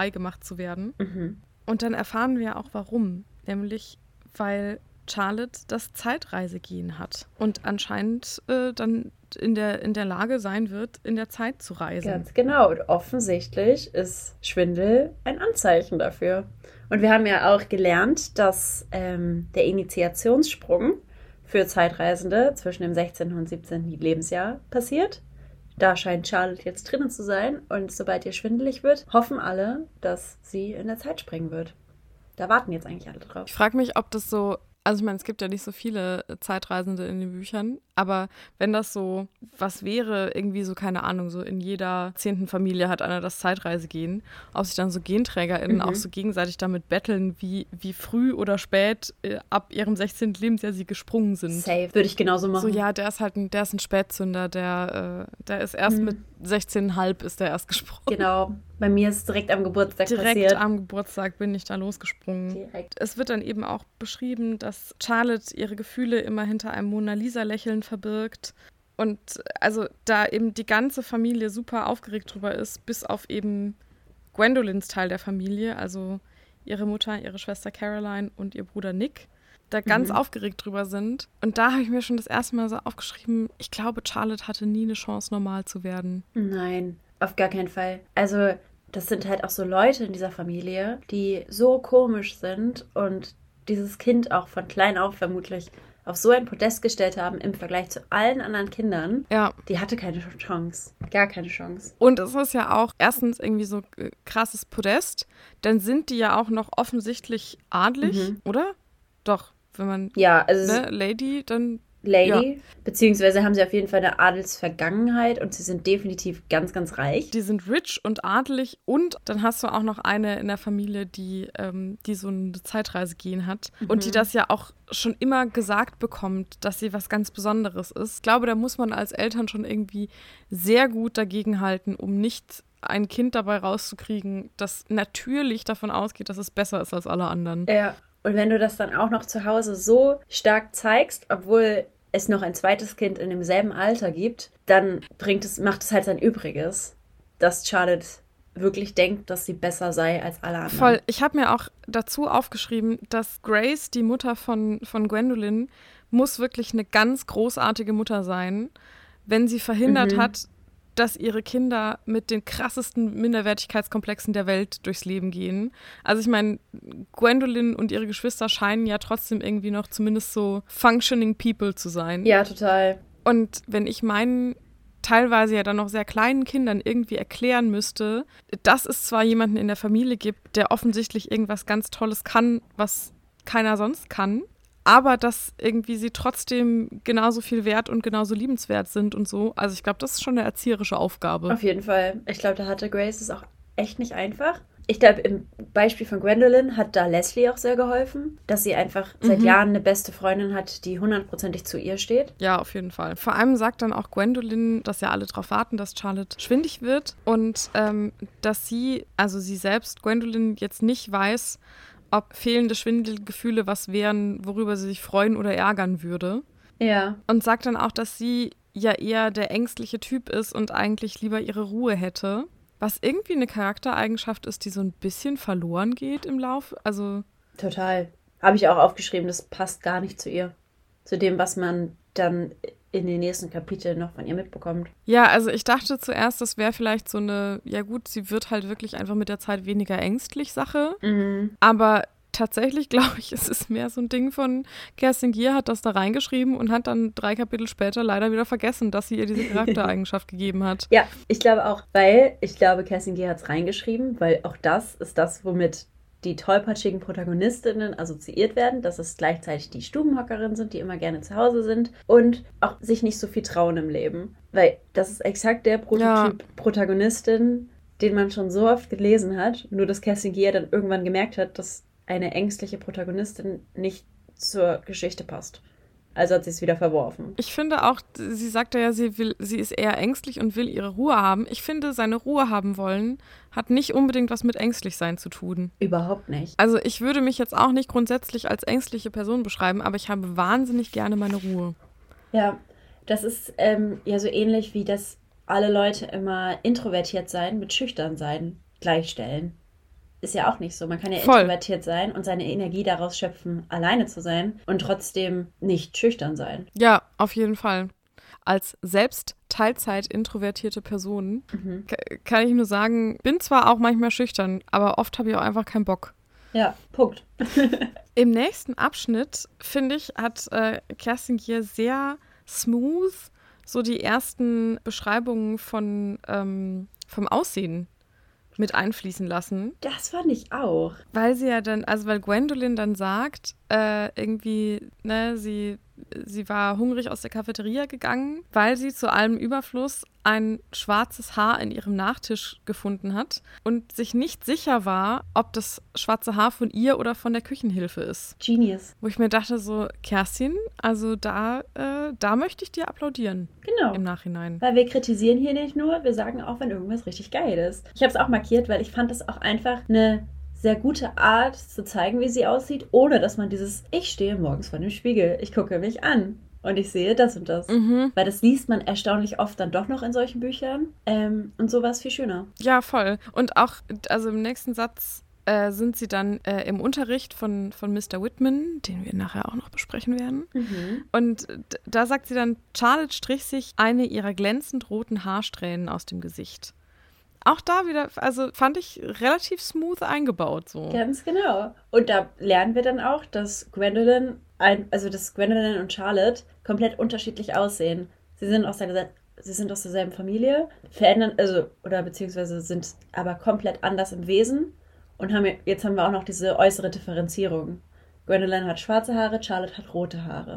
zu werden. Und dann erfahren wir auch warum. Nämlich, weil Charlotte das Zeitreisegehen hat und anscheinend dann in der Lage sein wird, in der Zeit zu reisen. Ganz genau. Und offensichtlich ist Schwindel ein Anzeichen dafür. Und wir haben ja auch gelernt, dass der Initiationssprung für Zeitreisende zwischen dem 16. und 17. Lebensjahr passiert. Da scheint Charlotte jetzt drinnen zu sein. Und sobald ihr schwindelig wird, hoffen alle, dass sie in der Zeit springen wird. Da warten jetzt eigentlich alle drauf. Ich frage mich, ob das so, also ich meine, es gibt ja nicht so viele Zeitreisende in den Büchern, aber wenn das so was wäre, irgendwie so, keine Ahnung, so in jeder 10. Familie hat einer das Zeitreisegehen, ob sich dann so GenträgerInnen auch so gegenseitig damit betteln, wie früh oder spät ab ihrem 16. Lebensjahr sie gesprungen sind. Safe. Würde ich genauso machen. So, ja, der ist ein Spätzünder, der ist erst mit 16,5 ist der erst gesprungen. Genau. Bei mir ist es direkt am Geburtstag passiert. Direkt am Geburtstag bin ich da losgesprungen. Direkt. Es wird dann eben auch beschrieben, dass Charlotte ihre Gefühle immer hinter einem Mona-Lisa-Lächeln verbirgt. Und also da eben die ganze Familie super aufgeregt drüber ist, bis auf eben Gwendolyns Teil der Familie, also ihre Mutter, ihre Schwester Caroline und ihr Bruder Nick, da ganz aufgeregt drüber sind. Und da habe ich mir schon das erste Mal so aufgeschrieben, ich glaube, Charlotte hatte nie eine Chance, normal zu werden. Nein, auf gar keinen Fall. Also das sind halt auch so Leute in dieser Familie, die so komisch sind und dieses Kind auch von klein auf vermutlich auf so ein Podest gestellt haben im Vergleich zu allen anderen Kindern. Ja. Die hatte keine Chance. Gar keine Chance. Und es ist ja auch erstens irgendwie so krasses Podest, dann sind die ja auch noch offensichtlich adlig, oder? Doch, wenn man Ja, also Lady, dann Lady. Ja. Beziehungsweise haben sie auf jeden Fall eine Adelsvergangenheit und sie sind definitiv ganz, ganz reich. Die sind rich und adelig und dann hast du auch noch eine in der Familie, die so eine Zeitreise-Gen hat und die das ja auch schon immer gesagt bekommt, dass sie was ganz Besonderes ist. Ich glaube, da muss man als Eltern schon irgendwie sehr gut dagegenhalten, um nicht ein Kind dabei rauszukriegen, das natürlich davon ausgeht, dass es besser ist als alle anderen. Ja, und wenn du das dann auch noch zu Hause so stark zeigst, obwohl es noch ein zweites Kind in demselben Alter gibt, dann macht es halt sein Übriges, dass Charlotte wirklich denkt, dass sie besser sei als alle anderen. Voll. Ich habe mir auch dazu aufgeschrieben, dass Grace, die Mutter von Gwendolyn, muss wirklich eine ganz großartige Mutter sein, wenn sie verhindert hat, dass ihre Kinder mit den krassesten Minderwertigkeitskomplexen der Welt durchs Leben gehen. Also ich meine, Gwendolyn und ihre Geschwister scheinen ja trotzdem irgendwie noch zumindest so functioning people zu sein. Ja, total. Und wenn ich meinen teilweise ja dann noch sehr kleinen Kindern irgendwie erklären müsste, dass es zwar jemanden in der Familie gibt, der offensichtlich irgendwas ganz Tolles kann, was keiner sonst kann, aber dass irgendwie sie trotzdem genauso viel wert und genauso liebenswert sind und so. Also ich glaube, das ist schon eine erzieherische Aufgabe. Auf jeden Fall. Ich glaube, da hatte Grace es auch echt nicht einfach. Ich glaube, im Beispiel von Gwendolyn hat da Leslie auch sehr geholfen, dass sie einfach seit Jahren eine beste Freundin hat, die 100%ig zu ihr steht. Ja, auf jeden Fall. Vor allem sagt dann auch Gwendolyn, dass ja alle darauf warten, dass Charlotte schwindig wird und dass sie selbst, Gwendolyn, jetzt nicht weiß, ob fehlende Schwindelgefühle was wären, worüber sie sich freuen oder ärgern würde. Ja. Und sagt dann auch, dass sie ja eher der ängstliche Typ ist und eigentlich lieber ihre Ruhe hätte. Was irgendwie eine Charaktereigenschaft ist, die so ein bisschen verloren geht im Lauf. Also total. Habe ich auch aufgeschrieben, das passt gar nicht zu ihr. Zu dem, was man dann in den nächsten Kapiteln noch von ihr mitbekommt. Ja, also ich dachte zuerst, das wäre vielleicht so eine, ja gut, sie wird halt wirklich einfach mit der Zeit weniger ängstlich Sache. Aber tatsächlich, glaube ich, ist es mehr so ein Ding von Kerstin Gier hat das da reingeschrieben und hat dann 3 Kapitel später leider wieder vergessen, dass sie ihr diese Charaktereigenschaft gegeben hat. Ja, ich glaube auch, weil ich glaube, Kerstin Gier hat es reingeschrieben, weil auch das ist das, womit die tollpatschigen Protagonistinnen assoziiert werden, dass es gleichzeitig die Stubenhockerinnen sind, die immer gerne zu Hause sind und auch sich nicht so viel trauen im Leben. Weil das ist exakt der Prototyp Protagonistin, den man schon so oft gelesen hat, nur dass Kerstin Gier dann irgendwann gemerkt hat, dass eine ängstliche Protagonistin nicht zur Geschichte passt. Also hat sie es wieder verworfen. Ich finde auch, sie sagte ja, sie ist eher ängstlich und will ihre Ruhe haben. Ich finde, seine Ruhe haben wollen, hat nicht unbedingt was mit ängstlich sein zu tun. Überhaupt nicht. Also ich würde mich jetzt auch nicht grundsätzlich als ängstliche Person beschreiben, aber ich habe wahnsinnig gerne meine Ruhe. Ja, das ist ja so ähnlich wie, dass alle Leute immer introvertiert sein mit schüchtern sein gleichstellen. Ist ja auch nicht so. Man kann ja introvertiert sein und seine Energie daraus schöpfen, alleine zu sein und trotzdem nicht schüchtern sein. Ja, auf jeden Fall. Als selbst Teilzeit introvertierte Person kann ich nur sagen, bin zwar auch manchmal schüchtern, aber oft habe ich auch einfach keinen Bock. Ja, Punkt. Im nächsten Abschnitt, finde ich, hat Kerstin Gier sehr smooth so die ersten Beschreibungen vom Aussehen mit einfließen lassen. Das fand ich auch. Weil sie ja dann, also weil Gwendolyn dann sagt, irgendwie, ne, sie war hungrig aus der Cafeteria gegangen, weil sie zu allem Überfluss ein schwarzes Haar in ihrem Nachtisch gefunden hat und sich nicht sicher war, ob das schwarze Haar von ihr oder von der Küchenhilfe ist. Genius. Wo ich mir dachte so, Kerstin, also da möchte ich dir applaudieren. Genau. Im Nachhinein. Weil wir kritisieren hier nicht nur, wir sagen auch, wenn irgendwas richtig geil ist. Ich habe es auch markiert, weil ich fand es auch einfach eine sehr gute Art zu zeigen, wie sie aussieht, ohne dass man ich stehe morgens vor dem Spiegel, ich gucke mich an und ich sehe das und das. Weil das liest man erstaunlich oft dann doch noch in solchen Büchern und so war es viel schöner. Ja, voll. Und auch, also im nächsten Satz sind sie dann im Unterricht von Mr. Whitman, den wir nachher auch noch besprechen werden. Und da sagt sie dann, Charlotte strich sich eine ihrer glänzend roten Haarsträhnen aus dem Gesicht. Auch da wieder, also fand ich relativ smooth eingebaut so. Ganz genau. Und da lernen wir dann auch, dass Gwendolyn und Charlotte komplett unterschiedlich aussehen. Sie sind aus derselben Familie, beziehungsweise sind aber komplett anders im Wesen und jetzt haben wir auch noch diese äußere Differenzierung. Gwendolyn hat schwarze Haare, Charlotte hat rote Haare.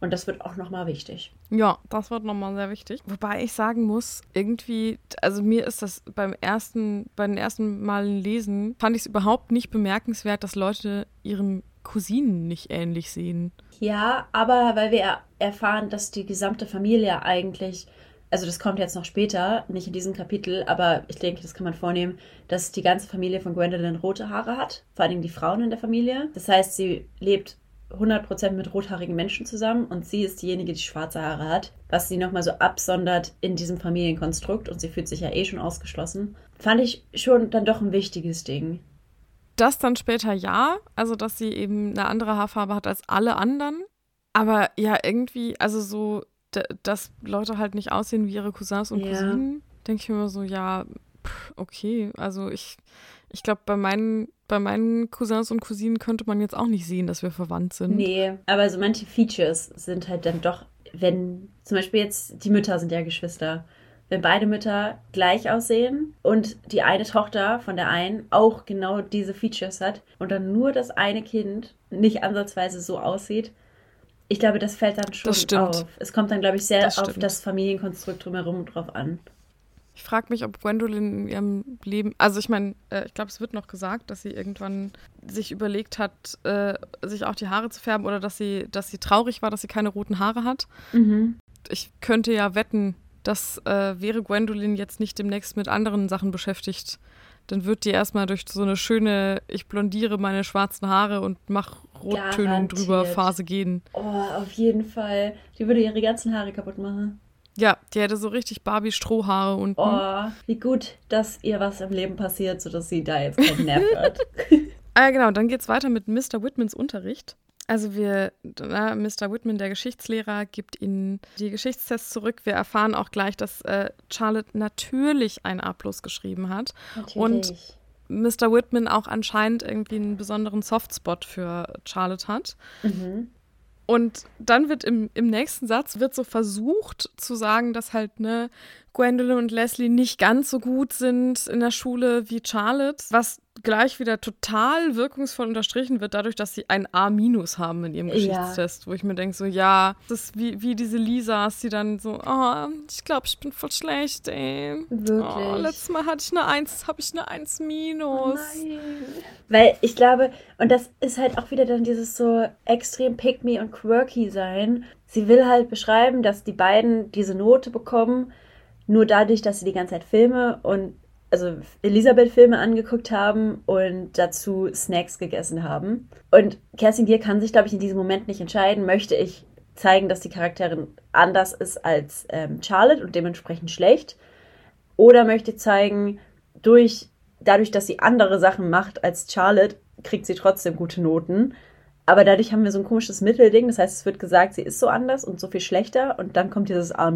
Und das wird auch nochmal wichtig. Ja, das wird nochmal sehr wichtig. Wobei ich sagen muss, irgendwie, also mir ist das bei den ersten Malen lesen, fand ich es überhaupt nicht bemerkenswert, dass Leute ihren Cousinen nicht ähnlich sehen. Ja, aber weil wir erfahren, dass die gesamte Familie eigentlich, also das kommt jetzt noch später, nicht in diesem Kapitel, aber ich denke, das kann man vornehmen, dass die ganze Familie von Gwendolyn rote Haare hat, vor allem die Frauen in der Familie. Das heißt, sie lebt 100% mit rothaarigen Menschen zusammen und sie ist diejenige, die schwarze Haare hat, was sie nochmal so absondert in diesem Familienkonstrukt und sie fühlt sich ja eh schon ausgeschlossen. Fand ich schon dann doch ein wichtiges Ding. Das dann später ja, also dass sie eben eine andere Haarfarbe hat als alle anderen. Aber ja, irgendwie, also so, dass Leute halt nicht aussehen wie ihre Cousins und Cousinen, denke ich mir immer so, ja, okay. Also ich glaube, bei meinen Cousins und Cousinen könnte man jetzt auch nicht sehen, dass wir verwandt sind. Nee, aber so manche Features sind halt dann doch, wenn zum Beispiel jetzt die Mütter sind ja Geschwister, wenn beide Mütter gleich aussehen und die eine Tochter von der einen auch genau diese Features hat und dann nur das eine Kind nicht ansatzweise so aussieht, ich glaube, das fällt dann schon auf. Es kommt dann, glaube ich, sehr auf das Familienkonstrukt drumherum drauf an. Ich frage mich, ob Gwendolyn in ihrem Leben, also ich meine, ich glaube, es wird noch gesagt, dass sie irgendwann sich überlegt hat, sich auch die Haare zu färben oder dass sie traurig war, dass sie keine roten Haare hat. Mhm. Ich könnte ja wetten, dass wäre Gwendolyn jetzt nicht demnächst mit anderen Sachen beschäftigt, dann wird die erstmal durch so eine schöne, ich blondiere meine schwarzen Haare und mache Rottönung drüber Phase gehen. Oh, auf jeden Fall. Die würde ihre ganzen Haare kaputt machen. Ja, die hätte so richtig Barbie-Strohhaare unten. Oh, wie gut, dass ihr was im Leben passiert, sodass sie da jetzt keinen Nerv hat. Ja, genau. Dann geht's weiter mit Mr. Whitmans Unterricht. Also Mr. Whitman, der Geschichtslehrer, gibt ihnen die Geschichtstests zurück. Wir erfahren auch gleich, dass Charlotte natürlich ein A+ geschrieben hat. Natürlich. Und Mr. Whitman auch anscheinend irgendwie einen besonderen Softspot für Charlotte hat. Mhm. Und dann wird im nächsten Satz wird so versucht zu sagen, dass halt Gwendolyn und Leslie nicht ganz so gut sind in der Schule wie Charlotte, was gleich wieder total wirkungsvoll unterstrichen wird, dadurch, dass sie ein A- haben in ihrem Geschichtstest, wo ich mir denke, so, ja, das ist wie diese Lisas, die dann so, oh, ich glaube, ich bin voll schlecht, ey. Wirklich? Oh, letztes Mal hatte ich eine 1, jetzt habe ich eine 1-. Oh nein. Weil ich glaube, und das ist halt auch wieder dann dieses so extrem pick-me und quirky sein. Sie will halt beschreiben, dass die beiden diese Note bekommen, nur dadurch, dass sie die ganze Zeit Elisabeth-Filme angeguckt haben und dazu Snacks gegessen haben. Und Kerstin Gier kann sich, glaube ich, in diesem Moment nicht entscheiden, möchte ich zeigen, dass die Charakterin anders ist als Charlotte und dementsprechend schlecht, oder möchte ich zeigen, dadurch, dass sie andere Sachen macht als Charlotte, kriegt sie trotzdem gute Noten. Aber dadurch haben wir so ein komisches Mittelding. Das heißt, es wird gesagt, sie ist so anders und so viel schlechter und dann kommt dieses A-,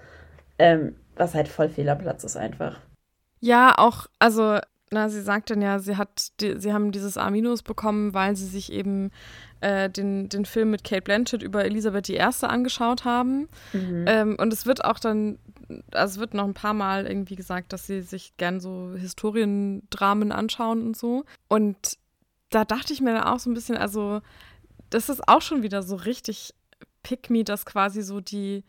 was halt voll fehl am Platz ist einfach. Ja, auch, also, sie sagt dann ja, sie haben dieses A- bekommen, weil sie sich eben den Film mit Cate Blanchett über Elisabeth I. angeschaut haben. Mhm. Und es wird auch dann, also es wird noch ein paar Mal irgendwie gesagt, dass sie sich gern so Historiendramen anschauen und so. Und da dachte ich mir dann auch so ein bisschen, also das ist auch schon wieder so richtig pick-me, dass quasi so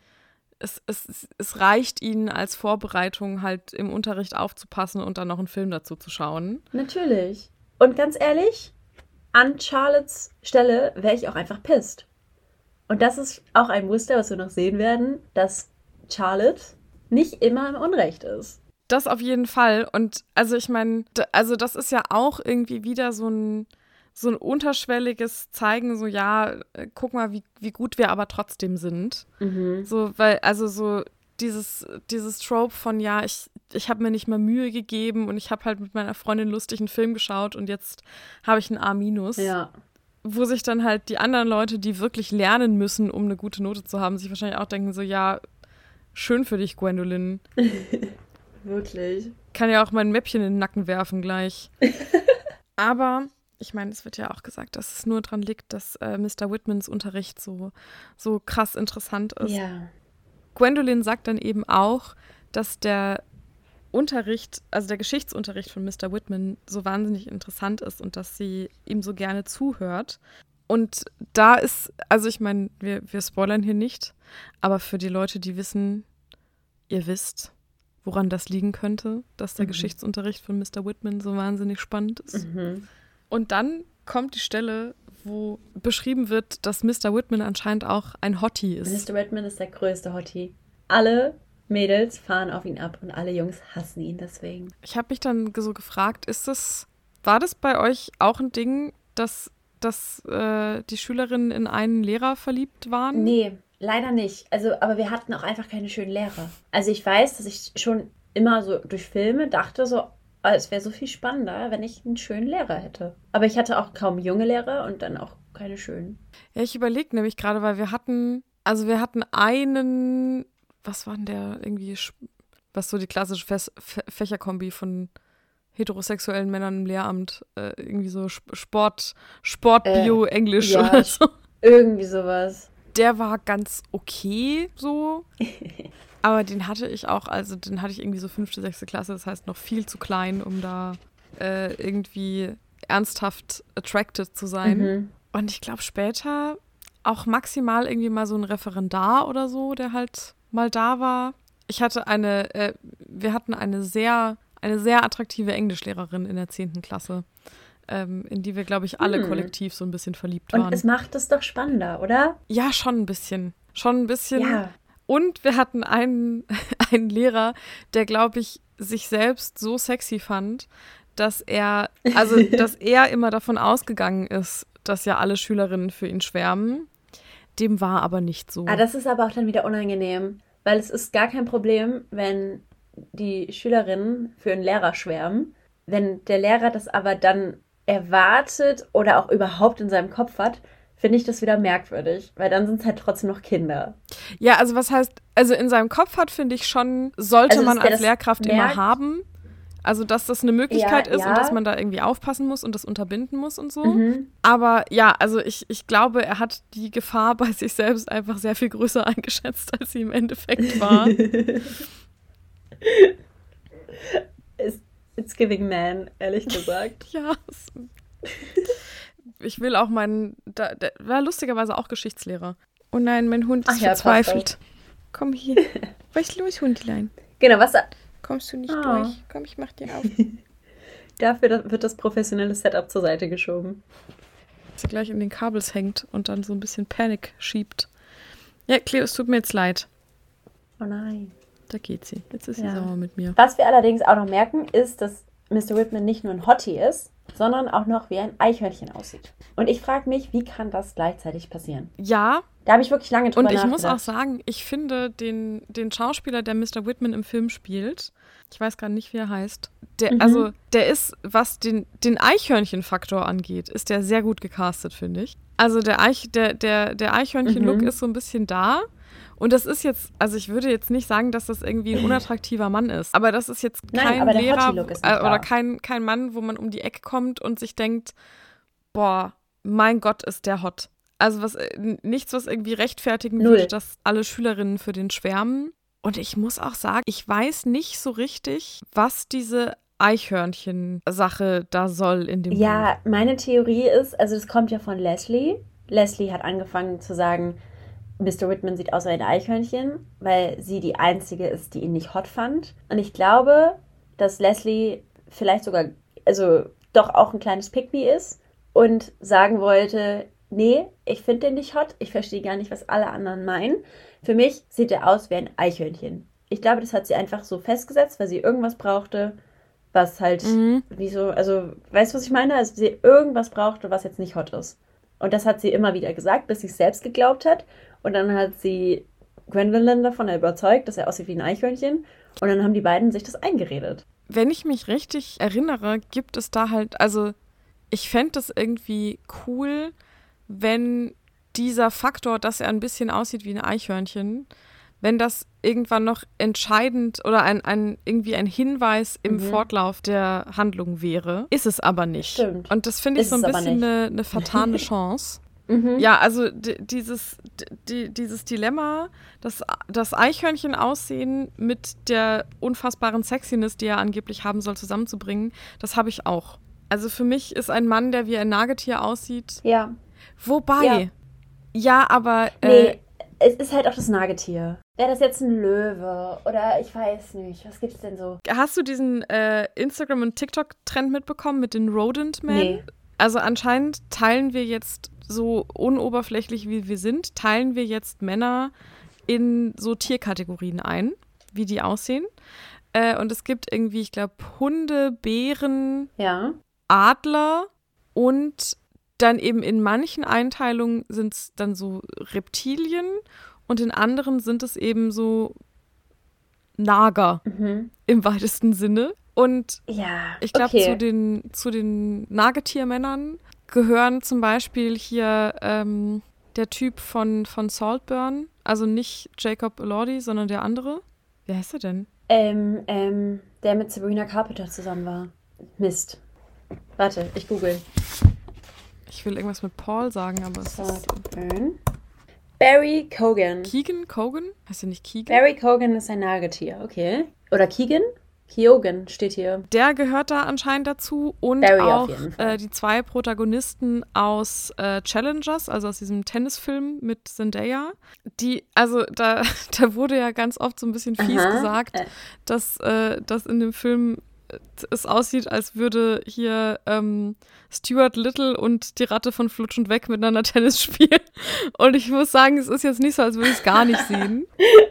es reicht ihnen als Vorbereitung halt im Unterricht aufzupassen und dann noch einen Film dazu zu schauen. Natürlich. Und ganz ehrlich, an Charlottes Stelle wäre ich auch einfach pisst. Und das ist auch ein Muster, was wir noch sehen werden, dass Charlotte nicht immer im Unrecht ist. Das auf jeden Fall. Und also ich meine, das ist ja auch irgendwie wieder so ein unterschwelliges Zeigen, so ja, guck mal, wie gut wir aber trotzdem sind. Mhm. So, weil, also so dieses Trope von, ja, ich habe mir nicht mal Mühe gegeben und ich habe halt mit meiner Freundin lustig einen Film geschaut und jetzt habe ich ein A-. Ja. Wo sich dann halt die anderen Leute, die wirklich lernen müssen, um eine gute Note zu haben, sich wahrscheinlich auch denken so, ja, schön für dich, Gwendolyn. Wirklich. Kann ja auch mein Mäppchen in den Nacken werfen gleich. Aber ich meine, es wird ja auch gesagt, dass es nur daran liegt, dass Mr. Whitmans Unterricht so krass interessant ist. Ja. Gwendolyn sagt dann eben auch, dass der Unterricht, also der Geschichtsunterricht von Mr. Whitman so wahnsinnig interessant ist und dass sie ihm so gerne zuhört. Und da ist, also ich meine, wir spoilern hier nicht, aber für die Leute, die wissen, ihr wisst, woran das liegen könnte, dass der Geschichtsunterricht von Mr. Whitman so wahnsinnig spannend ist. Und dann kommt die Stelle, wo beschrieben wird, dass Mr. Whitman anscheinend auch ein Hottie ist. Mr. Whitman ist der größte Hottie. Alle Mädels fahren auf ihn ab und alle Jungs hassen ihn deswegen. Ich habe mich dann so gefragt, war das bei euch auch ein Ding, dass die Schülerinnen in einen Lehrer verliebt waren? Nee, leider nicht. Aber wir hatten auch einfach keine schönen Lehrer. Also ich weiß, dass ich schon immer so durch Filme dachte so, es wäre so viel spannender, wenn ich einen schönen Lehrer hätte. Aber ich hatte auch kaum junge Lehrer und dann auch keine schönen. Ja, ich überlege nämlich gerade, weil wir hatten einen, was war denn der irgendwie, was so die klassische Fächerkombi von heterosexuellen Männern im Lehramt, irgendwie so Sport, Bio, Englisch ja, oder so. Irgendwie sowas. Der war ganz okay so, aber den hatte ich irgendwie so 5., 6. Klasse, das heißt noch viel zu klein, um da irgendwie ernsthaft attracted zu sein. Und ich glaube später auch maximal irgendwie mal so ein Referendar oder so, der halt mal da war. Wir hatten eine sehr attraktive Englischlehrerin in der 10. Klasse, in die wir, glaube ich, alle kollektiv so ein bisschen verliebt waren. Und es macht es doch spannender, oder? Ja, schon ein bisschen. Ja. Und wir hatten einen Lehrer, der, glaube ich, sich selbst so sexy fand, dass er immer davon ausgegangen ist, dass ja alle Schülerinnen für ihn schwärmen. Dem war aber nicht so. Das ist aber auch dann wieder unangenehm, weil es ist gar kein Problem, wenn die Schülerinnen für einen Lehrer schwärmen. Wenn der Lehrer das aber dann erwartet oder auch überhaupt in seinem Kopf hat, finde ich das wieder merkwürdig, weil dann sind es halt trotzdem noch Kinder. Ja, also was heißt, also in seinem Kopf hat, finde ich schon, sollte man als Lehrkraft immer haben. Also, dass das eine Möglichkeit ist und dass man da irgendwie aufpassen muss und das unterbinden muss und so. Aber ja, also ich glaube, er hat die Gefahr bei sich selbst einfach sehr viel größer eingeschätzt, als sie im Endeffekt war. It's giving man, ehrlich gesagt. Ja. Ich will auch der war lustigerweise auch Geschichtslehrer. Oh nein, mein Hund ist verzweifelt. Komm hier. Was ist los, Hundlein? Genau, was... Kommst du nicht durch? Komm, ich mach dir auf. Dafür wird das professionelle Setup zur Seite geschoben. Dass er gleich in den Kabels hängt und dann so ein bisschen Panik schiebt. Ja, Cleo, es tut mir jetzt leid. Oh nein. Da geht sie. Jetzt ist sie sauer mit mir. Was wir allerdings auch noch merken, ist, dass Mr. Whitman nicht nur ein Hottie ist, sondern auch noch wie ein Eichhörnchen aussieht. Und ich frage mich, wie kann das gleichzeitig passieren? Ja. Da habe ich wirklich lange drüber nachgedacht. Und ich muss auch sagen, ich finde den Schauspieler, der Mr. Whitman im Film spielt, ich weiß gar nicht, wie er heißt, der ist, was den Eichhörnchen-Faktor angeht, ist der sehr gut gecastet, finde ich. Also der Eichhörnchen-Look ist so ein bisschen da. Und das ist jetzt, also ich würde jetzt nicht sagen, dass das irgendwie ein unattraktiver Mann ist. Aber das ist jetzt kein Lehrer oder kein Mann, wo man um die Ecke kommt und sich denkt, boah, mein Gott, ist der hot. Also nichts, was irgendwie rechtfertigen würde, dass alle Schülerinnen für den schwärmen. Und ich muss auch sagen, ich weiß nicht so richtig, was diese Eichhörnchen-Sache da soll in dem Buch. Ja, meine Theorie ist, also das kommt ja von Leslie. Leslie hat angefangen zu sagen, Mr. Whitman sieht aus wie ein Eichhörnchen, weil sie die Einzige ist, die ihn nicht hot fand. Und ich glaube, dass Leslie vielleicht sogar, also doch auch ein kleines Pick-me ist und sagen wollte, nee, ich finde den nicht hot, ich verstehe gar nicht, was alle anderen meinen. Für mich sieht er aus wie ein Eichhörnchen. Ich glaube, das hat sie einfach so festgesetzt, weil sie irgendwas brauchte, was halt, also, weißt du, was ich meine? Also sie irgendwas brauchte, was jetzt nicht hot ist. Und das hat sie immer wieder gesagt, bis sie es selbst geglaubt hat. Und dann hat sie Gwendolyn davon überzeugt, dass er aussieht wie ein Eichhörnchen. Und dann haben die beiden sich das eingeredet. Wenn ich mich richtig erinnere, gibt es da halt, also ich fände das irgendwie cool, wenn dieser Faktor, dass er ein bisschen aussieht wie ein Eichhörnchen, wenn das irgendwann noch entscheidend oder irgendwie ein Hinweis im Fortlauf der Handlung wäre. Ist es aber nicht. Stimmt. Und das finde ich so ein bisschen eine vertane Chance. Ja, also dieses Dilemma, das Eichhörnchen-Aussehen mit der unfassbaren Sexiness, die er angeblich haben soll, zusammenzubringen, das habe ich auch. Also für mich ist ein Mann, der wie ein Nagetier aussieht, Wobei, ja aber... Nee, es ist halt auch das Nagetier. Wäre das jetzt ein Löwe oder ich weiß nicht, was gibt's denn so? Hast du diesen Instagram- und TikTok-Trend mitbekommen mit den Rodent Men? Nee. Also anscheinend teilen wir jetzt, so unoberflächlich wie wir sind, teilen wir jetzt Männer in so Tierkategorien ein, wie die aussehen. Und es gibt irgendwie, ich glaube, Hunde, Bären, Adler und dann eben in manchen Einteilungen sind es dann so Reptilien und in anderen sind es eben so Nager im weitesten Sinne. Und ich glaube, zu den Nagetiermännern gehören zum Beispiel hier der Typ von Saltburn, also nicht Jacob Elordi, sondern der andere. Wer heißt er denn? Der mit Sabrina Carpenter zusammen war. Mist. Warte, ich google. Ich will irgendwas mit Paul sagen, aber es ist... Barry Keoghan. Keegan? Keoghan? Heißt der nicht Keegan? Barry Keoghan ist ein Nagetier, okay. Oder Keegan? Keoghan steht hier. Der gehört da anscheinend dazu und Barry auch auf jeden Fall. Die 2 Protagonisten aus Challengers, also aus diesem Tennisfilm mit Zendaya. Also da wurde ja ganz oft so ein bisschen fies gesagt, dass in dem Film es aussieht, als würde hier Stuart Little und die Ratte von Flutsch und Weg miteinander Tennis spielen. Und ich muss sagen, es ist jetzt nicht so, als würde ich es gar nicht sehen.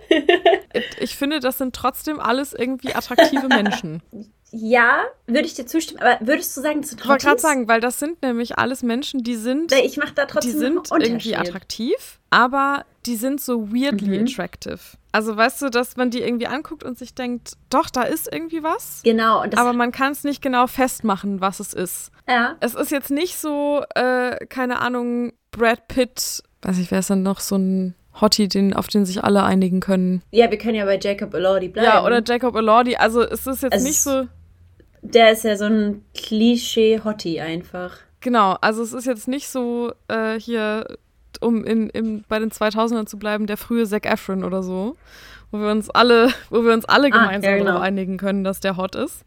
Ich finde, das sind trotzdem alles irgendwie attraktive Menschen. Ja, würde ich dir zustimmen. Aber würdest du sagen, das sind Hotties? Ich wollte gerade sagen, weil das sind nämlich alles Menschen, die sind, weil ich mache da trotzdem die sind irgendwie attraktiv, aber die sind so weirdly attractive. Also weißt du, dass man die irgendwie anguckt und sich denkt, doch, da ist irgendwie was. Genau. Und aber man kann es nicht genau festmachen, was es ist. Ja. Es ist jetzt nicht so, keine Ahnung, Brad Pitt, weiß ich, wer ist dann noch so ein Hottie, auf den sich alle einigen können. Ja, wir können ja bei Jacob Elordi bleiben. Ja, oder Jacob Elordi. Also es ist jetzt nicht so... Der ist ja so ein Klischee-Hottie einfach. Genau, also es ist jetzt nicht so hier, um bei den 2000ern zu bleiben, der frühe Zac Efron oder so, wo wir uns alle gemeinsam darauf einigen können, dass der hot ist.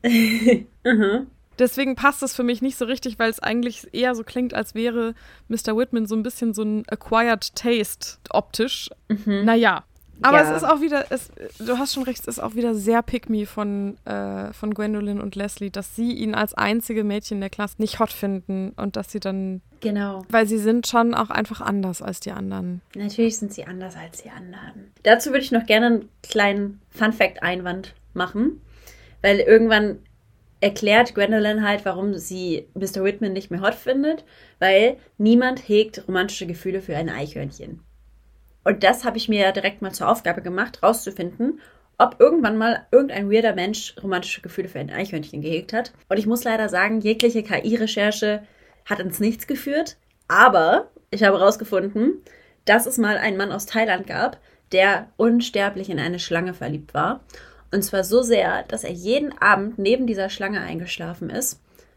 Deswegen passt das für mich nicht so richtig, weil es eigentlich eher so klingt, als wäre Mr. Whitman so ein bisschen so ein acquired taste optisch. Naja. Aber es ist auch wieder, du hast schon recht, es ist auch wieder sehr pick-me von Gwendolyn und Leslie, dass sie ihn als einzige Mädchen in der Klasse nicht hot finden und dass sie dann... Genau. Weil sie sind schon auch einfach anders als die anderen. Natürlich sind sie anders als die anderen. Dazu würde ich noch gerne einen kleinen Fun-Fact-Einwand machen, weil irgendwann erklärt Gwendolyn halt, warum sie Mr. Whitman nicht mehr hot findet, weil niemand hegt romantische Gefühle für ein Eichhörnchen. Und das habe ich mir ja direkt mal zur Aufgabe gemacht, rauszufinden, ob irgendwann mal irgendein weirder Mensch romantische Gefühle für ein Eichhörnchen gehegt hat. Und ich muss leider sagen, jegliche KI-Recherche hat ins Nichts geführt. Aber ich habe herausgefunden, dass es mal einen Mann aus Thailand gab, der unsterblich in eine Schlange verliebt war. Und zwar so sehr, dass er jeden Abend neben dieser Schlange eingeschlafen ist.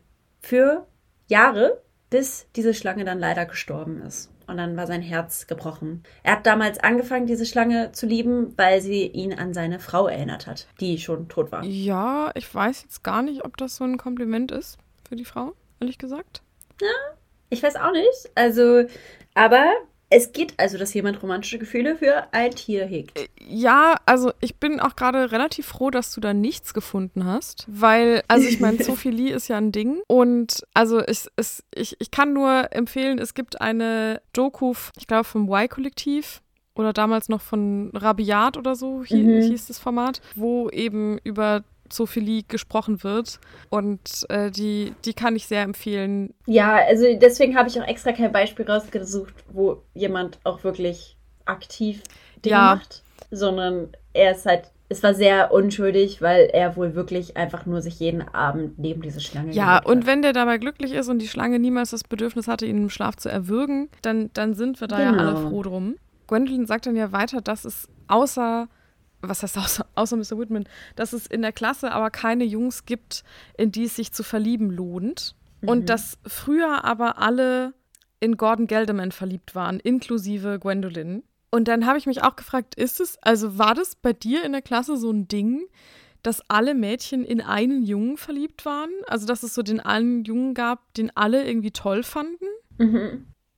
Für Jahre, bis diese Schlange dann leider gestorben ist. Und dann war sein Herz gebrochen. Er hat damals angefangen, diese Schlange zu lieben, weil sie ihn an seine Frau erinnert hat, die schon tot war. Ja, ich weiß jetzt gar nicht, ob das so ein Kompliment ist für die Frau, ehrlich gesagt. Ja, ich weiß auch nicht. Also, aber es geht also, dass jemand romantische Gefühle für ein Tier hegt. Ja, also ich bin auch gerade relativ froh, dass du da nichts gefunden hast, weil, also ich meine, Zoophilie ist ja ein Ding und also ich kann nur empfehlen, es gibt eine Doku, ich glaube vom Y-Kollektiv oder damals noch von Rabiat oder so hieß das Format, wo eben über Zoophilie gesprochen wird und die kann ich sehr empfehlen. Ja, also deswegen habe ich auch extra kein Beispiel rausgesucht, wo jemand auch wirklich aktiv Dinge macht, sondern es war sehr unschuldig, weil er wohl wirklich einfach nur sich jeden Abend neben diese Schlange gelegt hat. Und wenn der dabei glücklich ist und die Schlange niemals das Bedürfnis hatte, ihn im Schlaf zu erwürgen, dann sind wir da ja alle froh drum. Gwendolyn sagt dann ja weiter, dass es außer Mr. Whitman, dass es in der Klasse aber keine Jungs gibt, in die es sich zu verlieben lohnt. Und dass früher aber alle in Gordon Gelderman verliebt waren, inklusive Gwendolyn. Und dann habe ich mich auch gefragt, war das bei dir in der Klasse so ein Ding, dass alle Mädchen in einen Jungen verliebt waren? Also dass es so den einen Jungen gab, den alle irgendwie toll fanden?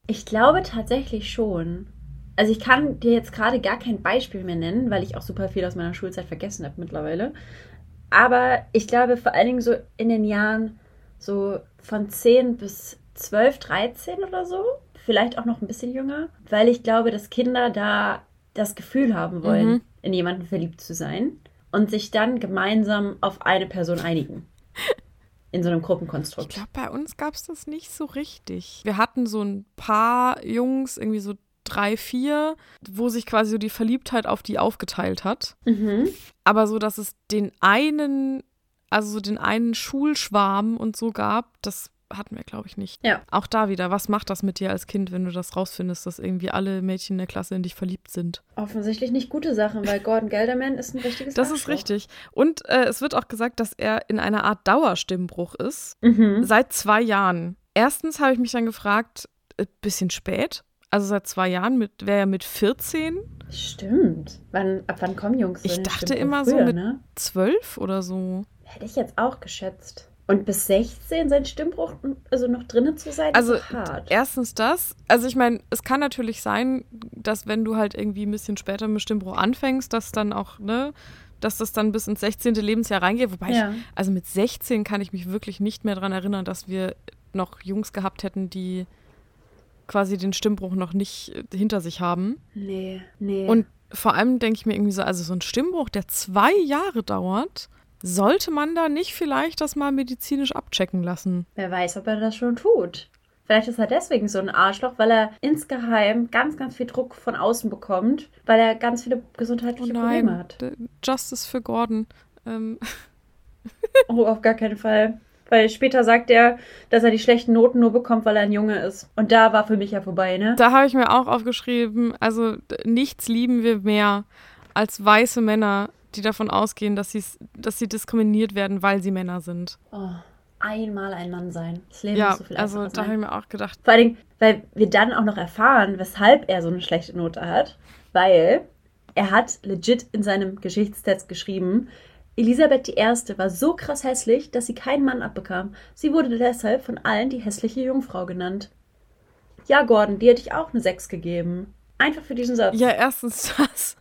Ich glaube tatsächlich schon. Also ich kann dir jetzt gerade gar kein Beispiel mehr nennen, weil ich auch super viel aus meiner Schulzeit vergessen habe mittlerweile. Aber ich glaube vor allen Dingen so in den Jahren so von 10 bis 12, 13 oder so, vielleicht auch noch ein bisschen jünger, weil ich glaube, dass Kinder da das Gefühl haben wollen, in jemanden verliebt zu sein und sich dann gemeinsam auf eine Person einigen. In so einem Ich Gruppenkonstrukt. glaube, bei uns gab es das nicht so richtig. Wir hatten so ein paar Jungs, irgendwie so 3, 4, wo sich quasi so die Verliebtheit auf die aufgeteilt hat. Mhm. Aber so, dass es den einen, also so den einen Schulschwarm und so gab, das hatten wir, glaube ich, nicht. Ja. Auch da wieder, was macht das mit dir als Kind, wenn du das rausfindest, dass irgendwie alle Mädchen in der Klasse in dich verliebt sind? Offensichtlich nicht gute Sachen, weil Gordon Gelderman ist ein richtiges Das ist Arschloch. richtig. Und es wird auch gesagt, dass er in einer Art Dauerstimmbruch ist. Mhm. Seit 2 Jahren. Erstens habe ich mich dann gefragt, bisschen spät. Also seit 2 Jahren wäre er mit 14. Stimmt. Ab wann kommen Jungs so Ich in den dachte Stimmbruch? immer Früher, so mit ne? 12 oder so. Hätte ich jetzt auch geschätzt. Und bis 16 sein Stimmbruch, also noch drinnen zu sein, Also ist doch hart. erstens das. Also ich meine, es kann natürlich sein, dass wenn du halt irgendwie ein bisschen später mit Stimmbruch anfängst, dass dann auch, ne, dass das dann bis ins 16. Lebensjahr reingeht. Wobei Ja. also mit 16 kann ich mich wirklich nicht mehr daran erinnern, dass wir noch Jungs gehabt hätten, die quasi den Stimmbruch noch nicht hinter sich haben. Nee. Und vor allem denke ich mir irgendwie so, also so ein Stimmbruch, der 2 Jahre dauert, sollte man da nicht vielleicht das mal medizinisch abchecken lassen? Wer weiß, ob er das schon tut. Vielleicht ist er deswegen so ein Arschloch, weil er insgeheim ganz, ganz viel Druck von außen bekommt, weil er ganz viele gesundheitliche Probleme hat. Justice für Gordon. Oh, auf gar keinen Fall. Weil später sagt er, dass er die schlechten Noten nur bekommt, weil er ein Junge ist. Und da war für mich ja vorbei, ne? Da habe ich mir auch aufgeschrieben, also nichts lieben wir mehr als weiße Männer, die davon ausgehen, dass sie diskriminiert werden, weil sie Männer sind. Oh, einmal ein Mann sein. Das Leben Ja, ist so viel also einfacher da habe ich sein. mir auch gedacht, Vor allen Dingen, weil wir dann auch noch erfahren, weshalb er so eine schlechte Note hat. Weil er hat legit in seinem Geschichtstext geschrieben, Elisabeth I. war so krass hässlich, dass sie keinen Mann abbekam. Sie wurde deshalb von allen die hässliche Jungfrau genannt. Ja, Gordon, dir hätte ich auch eine 6 gegeben. Einfach für diesen Satz. ja, erstens das.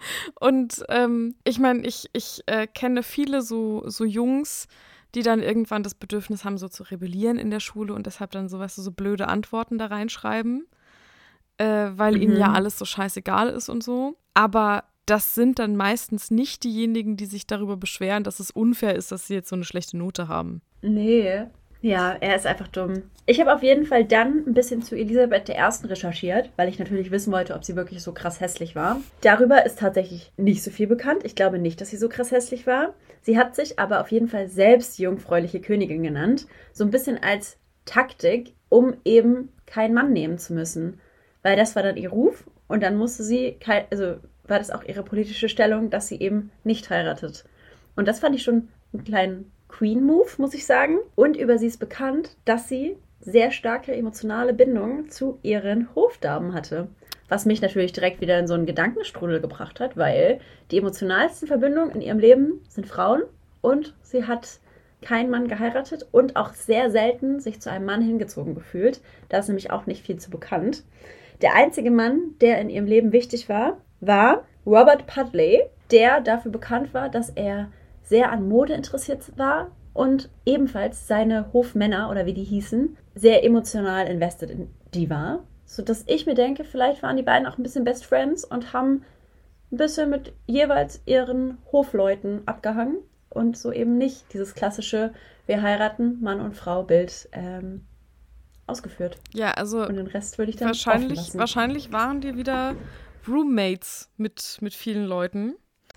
Und ich meine, ich kenne viele so Jungs, die dann irgendwann das Bedürfnis haben, so zu rebellieren in der Schule und deshalb dann so, weißt du, so blöde Antworten da reinschreiben, weil ihnen ja alles so scheißegal ist und so. Aber das sind dann meistens nicht diejenigen, die sich darüber beschweren, dass es unfair ist, dass sie jetzt so eine schlechte Note haben. Nee. Ja, er ist einfach dumm. Ich habe auf jeden Fall dann ein bisschen zu Elisabeth I. recherchiert, weil ich natürlich wissen wollte, ob sie wirklich so krass hässlich war. Darüber ist tatsächlich nicht so viel bekannt. Ich glaube nicht, dass sie so krass hässlich war. Sie hat sich aber auf jeden Fall selbst jungfräuliche Königin genannt. So ein bisschen als Taktik, um eben keinen Mann nehmen zu müssen. Weil das war dann ihr Ruf und dann musste sie, war das auch ihre politische Stellung, dass sie eben nicht heiratet. Und das fand ich schon einen kleinen Queen-Move, muss ich sagen. Und über sie ist bekannt, dass sie sehr starke emotionale Bindung zu ihren Hofdamen hatte. Was mich natürlich direkt wieder in so einen Gedankenstrudel gebracht hat, weil die emotionalsten Verbindungen in ihrem Leben sind Frauen und sie hat keinen Mann geheiratet und auch sehr selten sich zu einem Mann hingezogen gefühlt. Da ist nämlich auch nicht viel zu bekannt. Der einzige Mann, der in ihrem Leben wichtig war, war Robert Pudley, der dafür bekannt war, dass er sehr an Mode interessiert war und ebenfalls seine Hofmänner, oder wie die hießen, sehr emotional invested in die war. Sodass ich mir denke, vielleicht waren die beiden auch ein bisschen Best Friends und haben ein bisschen mit jeweils ihren Hofleuten abgehangen und so eben nicht dieses klassische wir heiraten, Mann und Frau Bild ausgeführt. Ja, also Und den Rest würde ich dann offen lassen. wahrscheinlich waren die wieder Roommates mit vielen Leuten.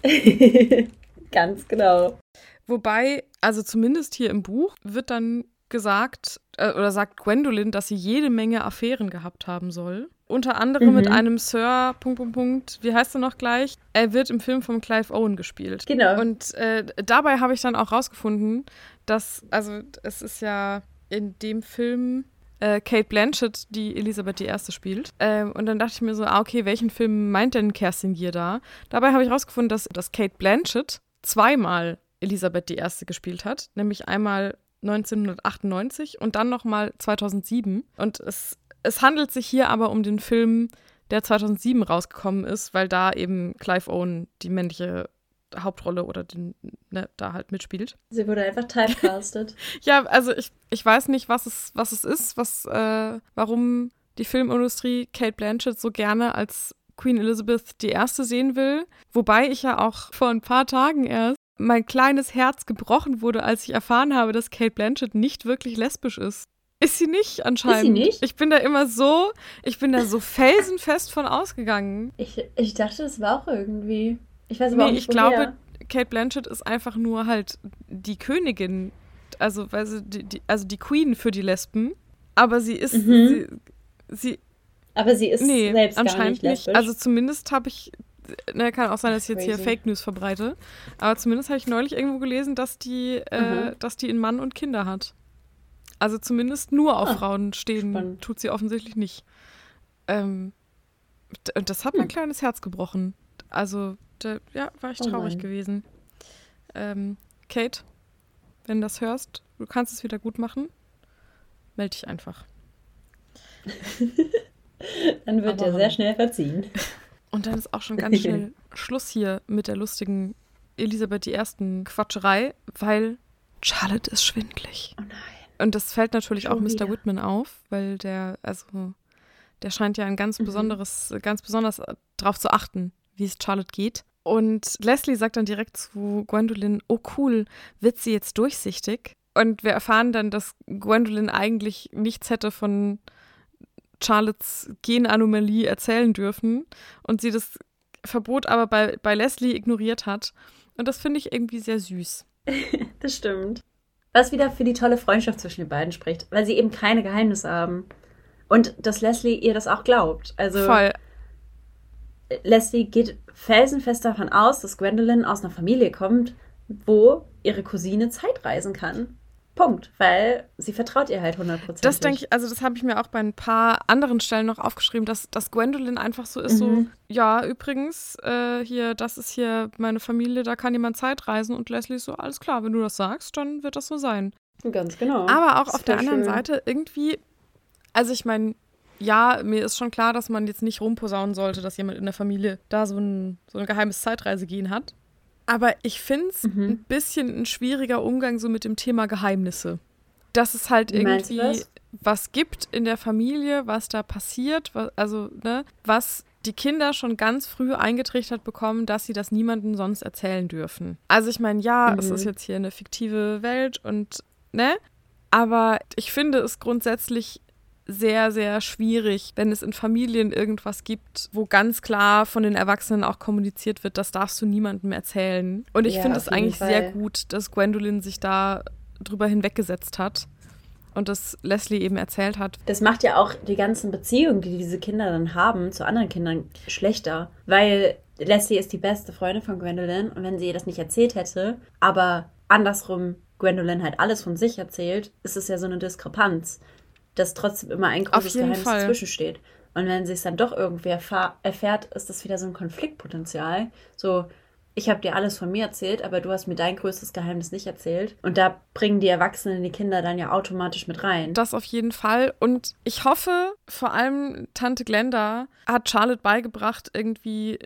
Ganz genau. Wobei, also zumindest hier im Buch wird dann gesagt, oder sagt Gwendolyn, dass sie jede Menge Affären gehabt haben soll. Unter anderem mit einem Sir, ... wie heißt er noch gleich? Er wird im Film von Clive Owen gespielt. Genau. Und dabei habe ich dann auch rausgefunden, dass, also es ist ja in dem Film Cate Blanchett, die Elisabeth I. spielt. Und dann dachte ich mir so, okay, welchen Film meint denn Kerstin Gier da? Dabei habe ich rausgefunden, dass Cate Blanchett 2-mal Elisabeth I. gespielt hat. Nämlich einmal 1998 und dann nochmal 2007. Und es Es handelt sich hier aber um den Film, der 2007 rausgekommen ist, weil da eben Clive Owen die männliche Hauptrolle oder da halt mitspielt. Sie wurde einfach typecastet. Ja, also ich weiß nicht, was es ist, warum die Filmindustrie Cate Blanchett so gerne als Queen Elizabeth I. sehen will. Wobei ich ja auch vor ein paar Tagen erst mein kleines Herz gebrochen wurde, als ich erfahren habe, dass Cate Blanchett nicht wirklich lesbisch ist. Ist sie nicht anscheinend. Ist sie nicht? Ich bin da so felsenfest von ausgegangen. Ich dachte, das war auch irgendwie. Ich weiß aber auch nicht, ich glaube, Cate Blanchett ist einfach nur halt die Königin, also die Queen für die Lesben. Aber sie ist aber sie ist selbst anscheinend gar nicht lesbisch. Also zumindest habe ich, kann auch sein, dass ich jetzt hier Fake News verbreite, aber zumindest habe ich neulich irgendwo gelesen, dass die einen Mann und Kinder hat. Also zumindest nur auf Frauen stehen, spannend. Tut sie offensichtlich nicht. Und das hat mein kleines Herz gebrochen. Also, war ich traurig gewesen. Kate, wenn du das hörst, du kannst es wieder gut machen, melde dich einfach. Dann wird dir sehr schnell verziehen. Und dann ist auch schon ganz schnell Schluss hier mit der lustigen Elisabeth I. Quatscherei, weil Charlotte ist schwindelig. Oh nein. Und das fällt natürlich auch Mr. Whitman auf, weil der scheint ja ganz besonders drauf zu achten, wie es Charlotte geht. Und Leslie sagt dann direkt zu Gwendolyn, oh cool, wird sie jetzt durchsichtig? Und wir erfahren dann, dass Gwendolyn eigentlich nichts hätte von Charlottes Genanomalie erzählen dürfen und sie das Verbot aber bei Leslie ignoriert hat. Und das finde ich irgendwie sehr süß. Das stimmt. Was wieder für die tolle Freundschaft zwischen den beiden spricht, weil sie eben keine Geheimnisse haben. Und dass Leslie ihr das auch glaubt. Also voll. Leslie geht felsenfest davon aus, dass Gwendolyn aus einer Familie kommt, wo ihre Cousine Zeitreisen kann. Punkt. Weil sie vertraut ihr halt 100%. Das denke ich, also das habe ich mir auch bei ein paar anderen Stellen noch aufgeschrieben, dass Gwendolyn einfach so ist, so, ja, übrigens, das ist hier meine Familie, da kann jemand Zeitreisen und Leslie ist so, alles klar, wenn du das sagst, dann wird das so sein. Ganz genau. Aber auch auf der anderen Seite irgendwie, also ich meine, ja, mir ist schon klar, dass man jetzt nicht rumposaunen sollte, dass jemand in der Familie da so ein geheimes Zeitreisegehen hat. Aber ich finde es ein bisschen ein schwieriger Umgang so mit dem Thema Geheimnisse. Dass es halt irgendwie was gibt in der Familie, was da passiert, was die Kinder schon ganz früh eingetrichtert bekommen, dass sie das niemandem sonst erzählen dürfen. Also ich meine, es ist jetzt hier eine fiktive Welt und, aber ich finde es grundsätzlich sehr, sehr schwierig, wenn es in Familien irgendwas gibt, wo ganz klar von den Erwachsenen auch kommuniziert wird, das darfst du niemandem erzählen. Und ich finde es eigentlich sehr gut, dass Gwendolyn sich da drüber hinweggesetzt hat und das Leslie eben erzählt hat. Das macht ja auch die ganzen Beziehungen, die diese Kinder dann haben, zu anderen Kindern schlechter, weil Leslie ist die beste Freundin von Gwendolyn und wenn sie ihr das nicht erzählt hätte, aber andersrum Gwendolyn halt alles von sich erzählt, ist es ja so eine Diskrepanz, dass trotzdem immer ein großes Geheimnis dazwischen steht. Und wenn sie es dann doch irgendwie erfährt, ist das wieder so ein Konfliktpotenzial. So, ich habe dir alles von mir erzählt, aber du hast mir dein größtes Geheimnis nicht erzählt. Und da bringen die Erwachsenen die Kinder dann ja automatisch mit rein. Das auf jeden Fall. Und ich hoffe, vor allem Tante Glenda hat Charlotte beigebracht, irgendwie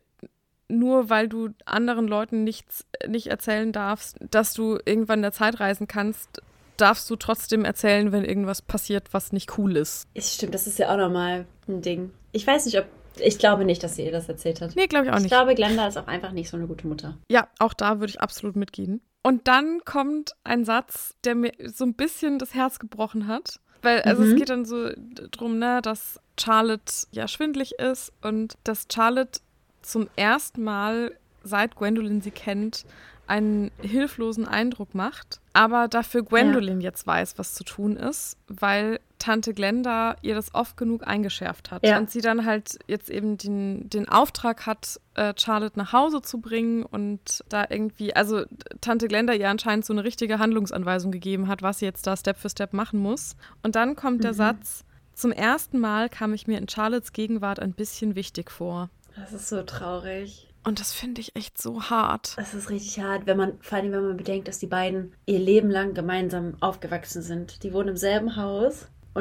nur weil du anderen Leuten nicht erzählen darfst, dass du irgendwann in der Zeit reisen kannst, darfst du trotzdem erzählen, wenn irgendwas passiert, was nicht cool ist. Stimmt, das ist ja auch nochmal ein Ding. Ich weiß nicht, ich glaube nicht, dass sie ihr das erzählt hat. Nee, glaube ich auch nicht. Ich glaube, Glenda ist auch einfach nicht so eine gute Mutter. Ja, auch da würde ich absolut mitgehen. Und dann kommt ein Satz, der mir so ein bisschen das Herz gebrochen hat. Weil, es geht dann so drum, dass Charlotte ja schwindelig ist und dass Charlotte zum ersten Mal, seit Gwendolyn sie kennt, einen hilflosen Eindruck macht, aber dafür Gwendolyn jetzt weiß, was zu tun ist, weil Tante Glenda ihr das oft genug eingeschärft hat. Ja. Und sie dann halt jetzt eben den Auftrag hat, Charlotte nach Hause zu bringen und da irgendwie, also Tante Glenda ihr anscheinend so eine richtige Handlungsanweisung gegeben hat, was sie jetzt da Step für Step machen muss. Und dann kommt der Satz, zum ersten Mal kam ich mir in Charlottes Gegenwart ein bisschen wichtig vor. Das ist so traurig. Und das finde ich echt so hart. Das ist richtig hart, vor allem wenn man bedenkt, dass die beiden ihr Leben lang gemeinsam aufgewachsen sind. Die wohnen im selben Haus und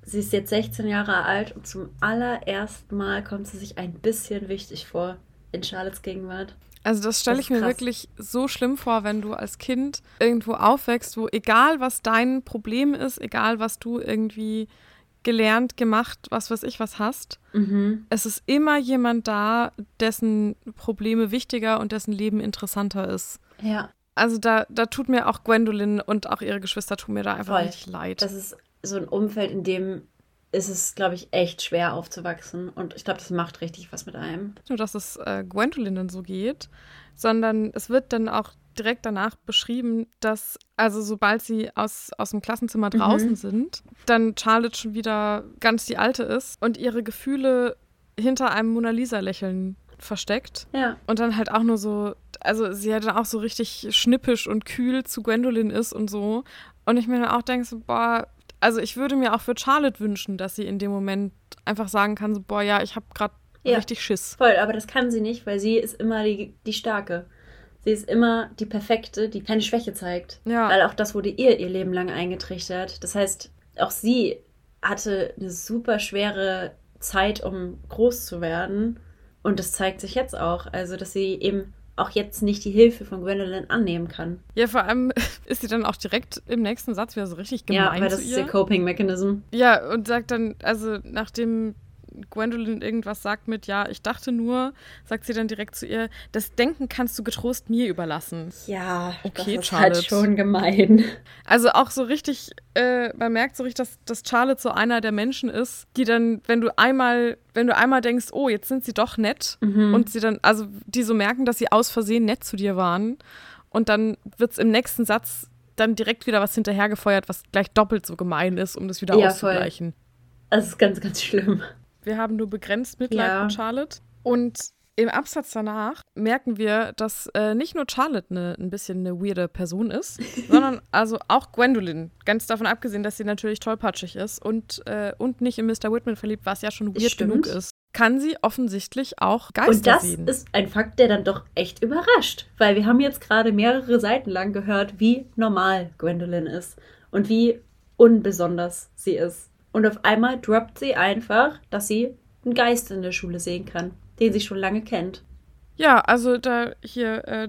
sie ist jetzt 16 Jahre alt und zum allerersten Mal kommt sie sich ein bisschen wichtig vor in Charlottes Gegenwart. Also das stelle ich mir wirklich so schlimm vor, wenn du als Kind irgendwo aufwächst, wo egal was dein Problem ist, egal was du irgendwie gelernt, gemacht, was weiß ich was hast, es ist immer jemand da, dessen Probleme wichtiger und dessen Leben interessanter ist. Ja. Also da tut mir auch Gwendolyn und auch ihre Geschwister tun mir da einfach richtig leid. Das ist so ein Umfeld, in dem ist es, glaube ich, echt schwer aufzuwachsen. Und ich glaube, das macht richtig was mit einem. Nicht nur, dass es Gwendolyn dann so geht, sondern es wird dann auch direkt danach beschrieben, dass, also sobald sie aus dem Klassenzimmer draußen sind, dann Charlotte schon wieder ganz die Alte ist und ihre Gefühle hinter einem Mona Lisa-Lächeln versteckt. Ja. Und dann halt auch nur so, also sie ja dann auch so richtig schnippisch und kühl zu Gwendolyn ist und so. Und ich mir dann auch denke so, boah, also ich würde mir auch für Charlotte wünschen, dass sie in dem Moment einfach sagen kann, so, boah, ja, ich habe gerade richtig Schiss. Voll, aber das kann sie nicht, weil sie ist immer die Starke. Sie ist immer die Perfekte, die keine Schwäche zeigt. Ja. Weil auch das wurde ihr Leben lang eingetrichtert. Das heißt, auch sie hatte eine super schwere Zeit, um groß zu werden. Und das zeigt sich jetzt auch. Also, dass sie eben auch jetzt nicht die Hilfe von Gwendolyn annehmen kann. Ja, vor allem ist sie dann auch direkt im nächsten Satz wieder so richtig gemein zu ihr. Ja, weil das ist ihr Coping-Mechanism. Ja, und sagt dann, also nachdem Gwendolyn irgendwas sagt mit, ja, ich dachte nur, sagt sie dann direkt zu ihr, das Denken kannst du getrost mir überlassen. Ja, okay, das ist Charlotte. halt schon gemein. Also auch so richtig, man merkt so richtig, dass Charlotte so einer der Menschen ist, die dann, wenn du einmal denkst, oh, jetzt sind sie doch nett und sie dann, also die so merken, dass sie aus Versehen nett zu dir waren und dann wird's im nächsten Satz dann direkt wieder was hinterhergefeuert, was gleich doppelt so gemein ist, um das wieder auszugleichen. Voll. Das ist ganz, ganz schlimm. Wir haben nur begrenzt Mitleid mit Charlotte. Und im Absatz danach merken wir, dass nicht nur Charlotte ein bisschen eine weirde Person ist, sondern also auch Gwendolyn. Ganz davon abgesehen, dass sie natürlich tollpatschig ist und nicht in Mr. Whitman verliebt, was ja schon weird genug ist. Kann sie offensichtlich auch Geister sehen. Und das ist ein Fakt, der dann doch echt überrascht. Weil wir haben jetzt gerade mehrere Seiten lang gehört, wie normal Gwendolyn ist und wie unbesonders sie ist. Und auf einmal droppt sie einfach, dass sie einen Geist in der Schule sehen kann, den sie schon lange kennt. Ja, also da hier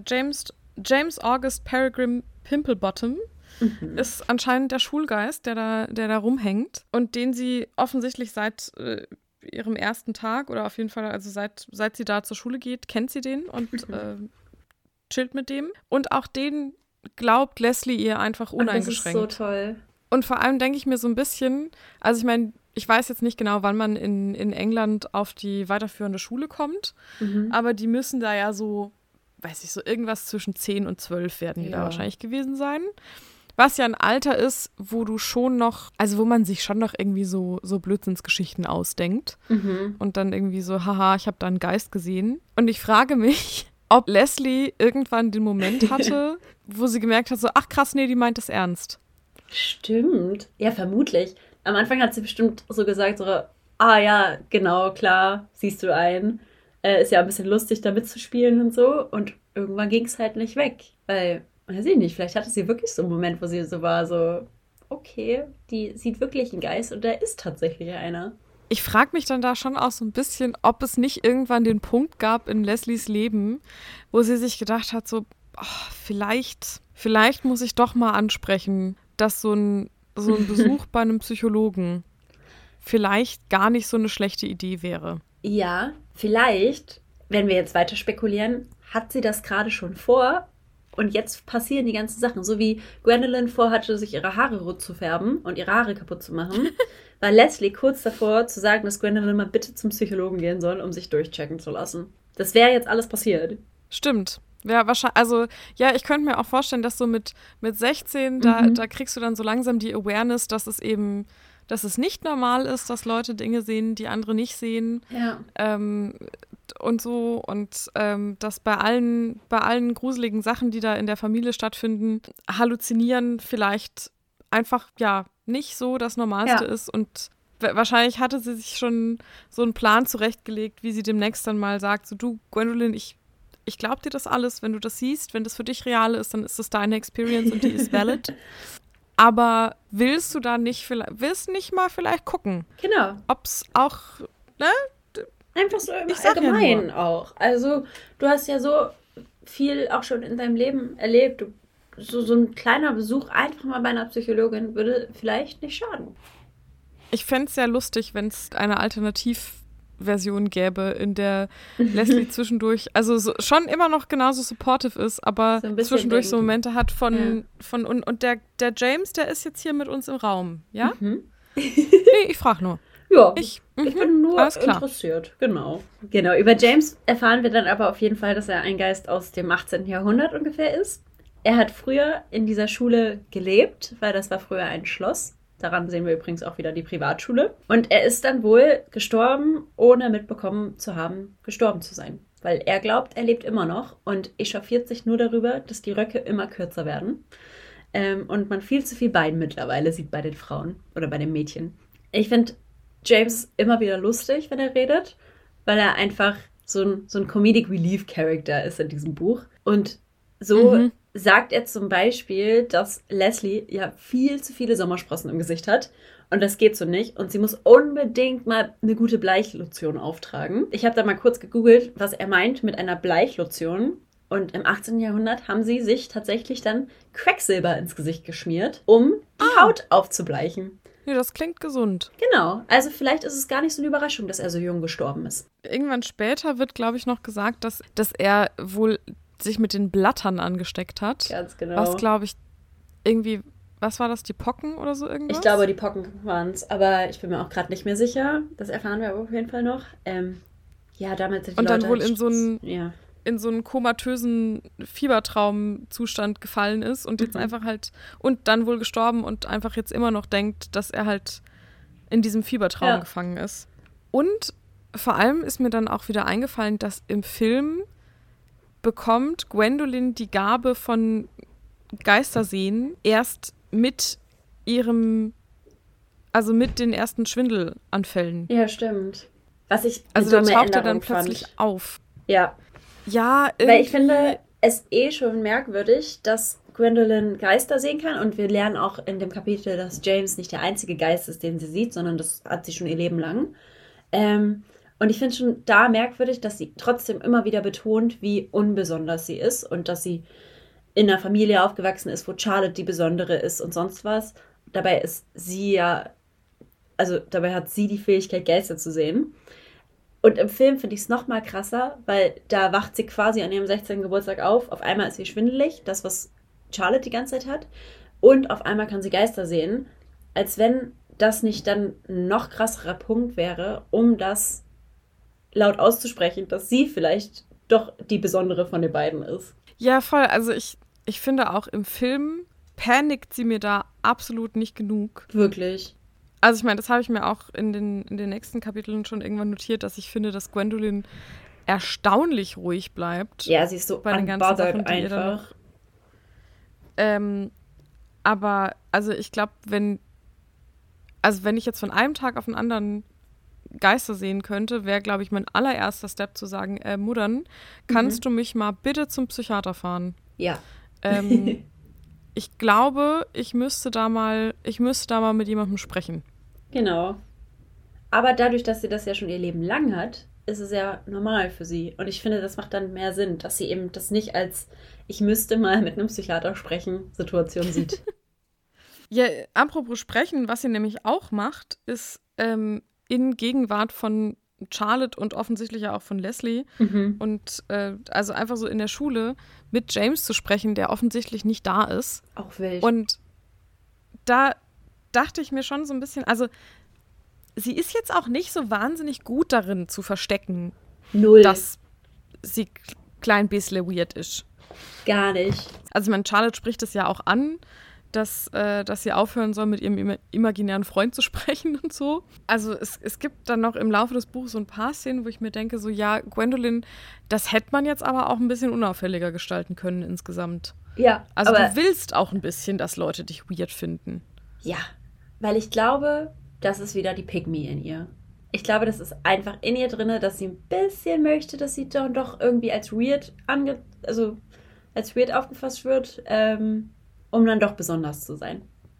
James August Peregrine Pimplebottom ist anscheinend der Schulgeist, der da rumhängt und den sie offensichtlich seit ihrem ersten Tag oder auf jeden Fall, also seit sie da zur Schule geht, kennt sie den und chillt mit dem. Und auch den glaubt Leslie ihr einfach uneingeschränkt. Das ist so toll. Und vor allem denke ich mir so ein bisschen, also ich meine, ich weiß jetzt nicht genau, wann man in England auf die weiterführende Schule kommt, aber die müssen da ja so, weiß ich, so irgendwas zwischen 10 und 12 werden die da wahrscheinlich gewesen sein. Was ja ein Alter ist, wo du schon noch, also wo man sich schon noch irgendwie so Blödsinnsgeschichten ausdenkt und dann irgendwie so, haha, ich habe da einen Geist gesehen. Und ich frage mich, ob Leslie irgendwann den Moment hatte, wo sie gemerkt hat, so, ach krass, nee, die meint es ernst. Stimmt. Ja, vermutlich. Am Anfang hat sie bestimmt so gesagt, so, ah ja, genau, klar, siehst du ein. Ist ja ein bisschen lustig, da mitzuspielen und so. Und irgendwann ging es halt nicht weg. Weil, weiß ich nicht, vielleicht hatte sie wirklich so einen Moment, wo sie so war, so, okay, die sieht wirklich einen Geist und da ist tatsächlich einer. Ich frage mich dann da schon auch so ein bisschen, ob es nicht irgendwann den Punkt gab in Leslies Leben, wo sie sich gedacht hat, so, oh, vielleicht muss ich doch mal ansprechen, dass so ein Besuch bei einem Psychologen vielleicht gar nicht so eine schlechte Idee wäre. Ja, vielleicht, wenn wir jetzt weiter spekulieren, hat sie das gerade schon vor und jetzt passieren die ganzen Sachen. So wie Gwendolyn vorhatte, sich ihre Haare rot zu färben und ihre Haare kaputt zu machen, war Leslie kurz davor zu sagen, dass Gwendolyn mal bitte zum Psychologen gehen soll, um sich durchchecken zu lassen. Das wäre jetzt alles passiert. Stimmt. Ja, wahrscheinlich, also, ja, ich könnte mir auch vorstellen, dass so mit 16, da kriegst du dann so langsam die Awareness, dass es nicht normal ist, dass Leute Dinge sehen, die andere nicht sehen. Ja. Und so. Und dass bei allen gruseligen Sachen, die da in der Familie stattfinden, Halluzinieren vielleicht einfach, ja, nicht so das Normalste ist. Und wahrscheinlich hatte sie sich schon so einen Plan zurechtgelegt, wie sie demnächst dann mal sagt, so, du, Gwendolyn, ich glaube dir das alles, wenn du das siehst, wenn das für dich real ist, dann ist das deine Experience und die ist valid. Aber willst du da nicht mal vielleicht gucken? Genau. Ob's auch, ne? Einfach so im Ich sag Allgemeinen ja auch. Also, du hast ja so viel auch schon in deinem Leben erlebt. So ein kleiner Besuch einfach mal bei einer Psychologin würde vielleicht nicht schaden. Ich fände es sehr lustig, wenn es eine Alternativversion gäbe, in der Leslie zwischendurch, also schon immer noch genauso supportive ist, aber So ein bisschen zwischendurch so denkt. Momente hat und der James, der ist jetzt hier mit uns im Raum, ja? Nee, ich frage nur. Ja, Ich bin nur alles klar. interessiert. Genau, über James erfahren wir dann aber auf jeden Fall, dass er ein Geist aus dem 18. Jahrhundert ungefähr ist. Er hat früher in dieser Schule gelebt, weil das war früher ein Schloss. Daran sehen wir übrigens auch wieder die Privatschule. Und er ist dann wohl gestorben, ohne mitbekommen zu haben, gestorben zu sein. Weil er glaubt, er lebt immer noch und echauffiert sich nur darüber, dass die Röcke immer kürzer werden. Und man viel zu viel Bein mittlerweile sieht bei den Frauen oder bei den Mädchen. Ich finde James immer wieder lustig, wenn er redet, weil er einfach so ein Comedic Relief Character ist in diesem Buch. Und so sagt er zum Beispiel, dass Leslie ja viel zu viele Sommersprossen im Gesicht hat. Und das geht so nicht. Und sie muss unbedingt mal eine gute Bleichlotion auftragen. Ich habe da mal kurz gegoogelt, was er meint mit einer Bleichlotion. Und im 18. Jahrhundert haben sie sich tatsächlich dann Quecksilber ins Gesicht geschmiert, um die Haut aufzubleichen. Ja, das klingt gesund. Genau. Also vielleicht ist es gar nicht so eine Überraschung, dass er so jung gestorben ist. Irgendwann später wird, glaube ich, noch gesagt, dass er wohl sich mit den Blattern angesteckt hat. Ganz genau. Was, glaube ich, irgendwie, was war das, die Pocken oder so irgendwas? Ich glaube, die Pocken waren es, aber ich bin mir auch gerade nicht mehr sicher. Das erfahren wir aber auf jeden Fall noch. Ja, damals sind die Und dann Leute wohl halt in so einen komatösen Fiebertraumzustand gefallen ist und jetzt einfach halt, und dann wohl gestorben und einfach jetzt immer noch denkt, dass er halt in diesem Fiebertraum gefangen ist. Und vor allem ist mir dann auch wieder eingefallen, dass im Film bekommt Gwendolyn die Gabe von Geistersehen erst mit den ersten Schwindelanfällen. Ja, stimmt. Was ich also da taucht er dann plötzlich auf. Ja. Ja, irgendwie. Weil ich finde es schon merkwürdig, dass Gwendolyn Geister sehen kann und wir lernen auch in dem Kapitel, dass James nicht der einzige Geist ist, den sie sieht, sondern das hat sie schon ihr Leben lang. Und ich finde schon da merkwürdig, dass sie trotzdem immer wieder betont, wie unbesonders sie ist und dass sie in einer Familie aufgewachsen ist, wo Charlotte die Besondere ist und sonst was. Dabei ist sie dabei hat sie die Fähigkeit, Geister zu sehen. Und im Film finde ich es noch mal krasser, weil da wacht sie quasi an ihrem 16. Geburtstag auf. Auf einmal ist sie schwindelig, das, was Charlotte die ganze Zeit hat. Und auf einmal kann sie Geister sehen. Als wenn das nicht dann ein noch krasserer Punkt wäre, um das laut auszusprechen, dass sie vielleicht doch die Besondere von den beiden ist. Ja, voll. Also ich finde auch im Film panikt sie mir da absolut nicht genug. Wirklich. Also ich meine, das habe ich mir auch in den nächsten Kapiteln schon irgendwann notiert, dass ich finde, dass Gwendolyn erstaunlich ruhig bleibt. Ja, sie ist so bei den ganzen Sachen, die einfach. Aber, also ich glaube, wenn ich jetzt von einem Tag auf den anderen Geister sehen könnte, wäre, glaube ich, mein allererster Step zu sagen, Muttern, kannst du mich mal bitte zum Psychiater fahren? Ja. Ich glaube, ich müsste da mal mit jemandem sprechen. Genau. Aber dadurch, dass sie das ja schon ihr Leben lang hat, ist es ja normal für sie. Und ich finde, das macht dann mehr Sinn, dass sie eben das nicht als ich müsste mal mit einem Psychiater sprechen Situation sieht. Ja, apropos sprechen, was sie nämlich auch macht, ist in Gegenwart von Charlotte und offensichtlich ja auch von Leslie und also einfach so in der Schule mit James zu sprechen, der offensichtlich nicht da ist. Auch wild. Und da dachte ich mir schon so ein bisschen, also sie ist jetzt auch nicht so wahnsinnig gut darin zu verstecken, dass sie klein bisschen weird ist. Gar nicht. Also ich meine, Charlotte spricht es ja auch an, dass sie aufhören soll, mit ihrem imaginären Freund zu sprechen und so. Also es gibt dann noch im Laufe des Buches so ein paar Szenen, wo ich mir denke, so ja, Gwendolyn, das hätte man jetzt aber auch ein bisschen unauffälliger gestalten können insgesamt. Ja. Also du willst auch ein bisschen, dass Leute dich weird finden. Ja, weil ich glaube, das ist wieder die Pick-Me in ihr. Ich glaube, das ist einfach in ihr drin, dass sie ein bisschen möchte, dass sie doch irgendwie als weird aufgefasst wird, um dann doch besonders zu sein.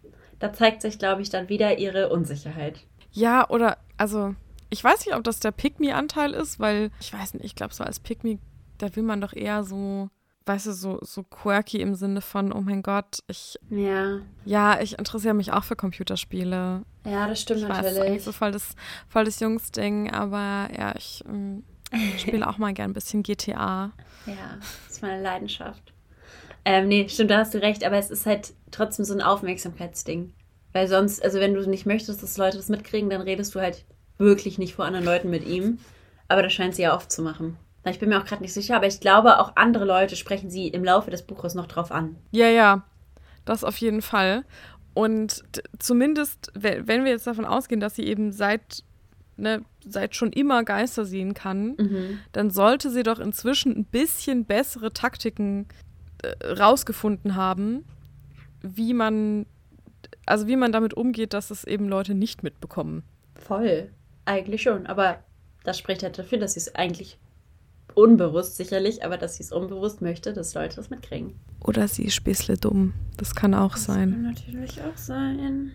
Da zeigt sich, glaube ich, dann wieder ihre Unsicherheit. Ja, oder, also, ich weiß nicht, ob das der Pick-me-Anteil ist, weil, ich weiß nicht, ich glaube, so als Pick-me, da will man doch eher so, weißt du, so quirky im Sinne von, oh mein Gott, ich interessiere mich auch für Computerspiele. Ja, das stimmt natürlich. Ich weiß, das ist eigentlich so voll das Jungsding, aber ja, ich spiele auch mal gern ein bisschen GTA. Ja, das ist meine Leidenschaft. Nee, stimmt, da hast du recht, aber es ist halt trotzdem so ein Aufmerksamkeitsding. Weil sonst, also wenn du nicht möchtest, dass Leute das mitkriegen, dann redest du halt wirklich nicht vor anderen Leuten mit ihm. Aber das scheint sie ja oft zu machen. Ich bin mir auch gerade nicht sicher, aber ich glaube, auch andere Leute sprechen sie im Laufe des Buches noch drauf an. Ja, das auf jeden Fall. Und zumindest, wenn wir jetzt davon ausgehen, dass sie eben seit schon immer Geister sehen kann, dann sollte sie doch inzwischen ein bisschen bessere Taktiken rausgefunden haben, wie man damit umgeht, dass es eben Leute nicht mitbekommen. Voll. Eigentlich schon. Aber das spricht halt dafür, dass sie es eigentlich unbewusst sicherlich, aber dass sie es unbewusst möchte, dass Leute das mitkriegen. Oder sie ist ein bisschen dumm. Das kann auch sein. Das kann natürlich auch sein.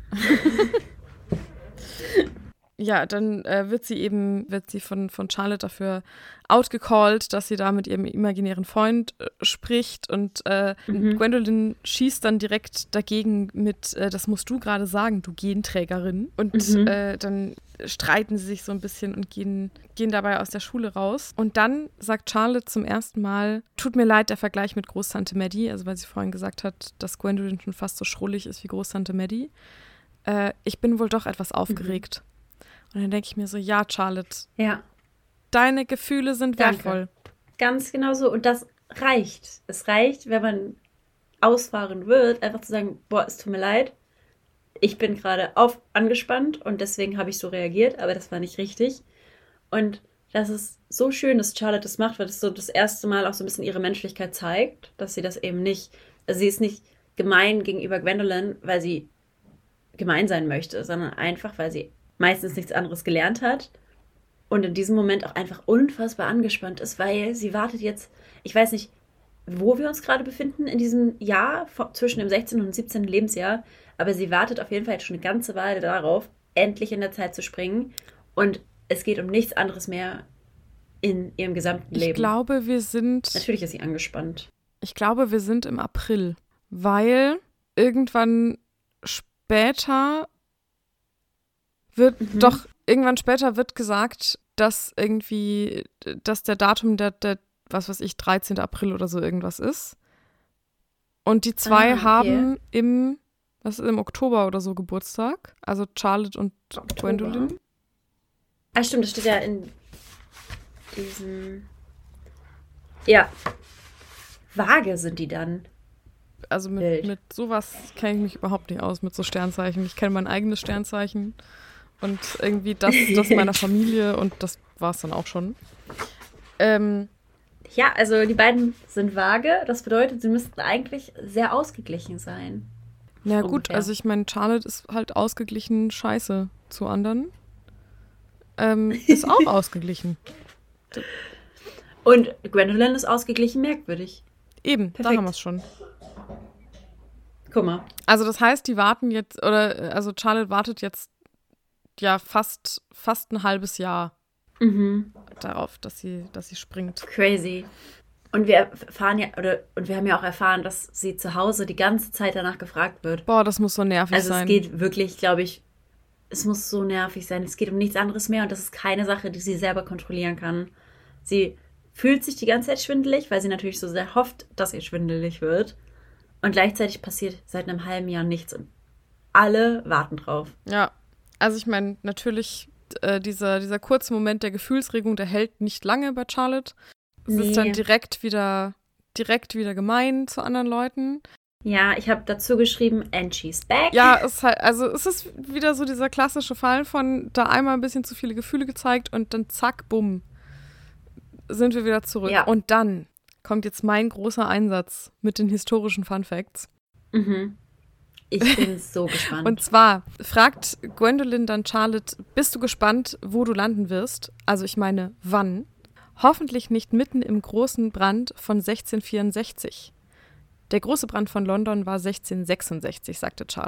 Ja, dann wird sie von Charlotte dafür outgecallt, dass sie da mit ihrem imaginären Freund spricht und Gwendolyn schießt dann direkt dagegen mit, das musst du gerade sagen, du Genträgerin. Und dann streiten sie sich so ein bisschen und gehen dabei aus der Schule raus. Und dann sagt Charlotte zum ersten Mal, tut mir leid, der Vergleich mit Großtante Maddie, also weil sie vorhin gesagt hat, dass Gwendolyn schon fast so schrullig ist wie Großtante Maddie. Ich bin wohl doch etwas aufgeregt. Und dann denke ich mir so, ja, Charlotte, deine Gefühle sind wertvoll. Ganz genau so. Und das reicht. Es reicht, wenn man ausfahren wird, einfach zu sagen, boah, es tut mir leid, ich bin gerade angespannt und deswegen habe ich so reagiert, aber das war nicht richtig. Und das ist so schön, dass Charlotte das macht, weil das so das erste Mal auch so ein bisschen ihre Menschlichkeit zeigt, dass sie das eben nicht, also sie ist nicht gemein gegenüber Gwendolyn, weil sie gemein sein möchte, sondern einfach, weil sie meistens nichts anderes gelernt hat und in diesem Moment auch einfach unfassbar angespannt ist, weil sie wartet jetzt, ich weiß nicht, wo wir uns gerade befinden in diesem Jahr zwischen dem 16. und 17. Lebensjahr, aber sie wartet auf jeden Fall jetzt schon eine ganze Weile darauf, endlich in der Zeit zu springen und es geht um nichts anderes mehr in ihrem gesamten Leben. Ich glaube, Natürlich ist sie angespannt. Ich glaube, wir sind im April, weil irgendwann später wird gesagt, dass der Datum der was weiß ich, 13. April oder so irgendwas ist. Und die zwei haben im Oktober oder so Geburtstag. Also Charlotte und Gwendolyn. Ah, stimmt, das steht ja in diesem... Ja. Vage sind die dann. Also mit sowas kenne ich mich überhaupt nicht aus, mit so Sternzeichen. Ich kenne mein eigenes Sternzeichen und irgendwie das meiner Familie und das war es dann auch schon. Ja, also die beiden sind vage. Das bedeutet, sie müssten eigentlich sehr ausgeglichen sein. Na gut, ungefähr. Also ich meine, Charlotte ist halt ausgeglichen scheiße zu anderen. Ist auch ausgeglichen. Und Gwendolyn ist ausgeglichen merkwürdig. Eben, perfekt. Da haben wir es schon. Guck mal. Also das heißt, Charlotte wartet jetzt ja fast ein halbes Jahr darauf, dass sie springt. Crazy. Und wir haben ja auch erfahren, dass sie zu Hause die ganze Zeit danach gefragt wird. Boah, das muss so nervig sein. Also es geht wirklich, glaube ich, es muss so nervig sein. Es geht um nichts anderes mehr und das ist keine Sache, die sie selber kontrollieren kann. Sie fühlt sich die ganze Zeit schwindelig, weil sie natürlich so sehr hofft, dass ihr schwindelig wird. Und gleichzeitig passiert seit einem halben Jahr nichts. Und alle warten drauf. Ja, also ich meine, natürlich, dieser kurze Moment der Gefühlsregung, der hält nicht lange bei Charlotte. Es ist dann direkt wieder gemein zu anderen Leuten. Ja, ich habe dazu geschrieben, and she's back. Ja, es ist wieder so dieser klassische Fall von da einmal ein bisschen zu viele Gefühle gezeigt und dann zack, bumm, sind wir wieder zurück. Ja. Und dann kommt jetzt mein großer Einsatz mit den historischen Fun Facts. Ich bin so gespannt. Und zwar fragt Gwendolyn dann Charlotte, bist du gespannt, wo du landen wirst? Also ich meine, wann? Hoffentlich nicht mitten im großen Brand von 1664. Der große Brand von London war 1666, sagte Charlotte.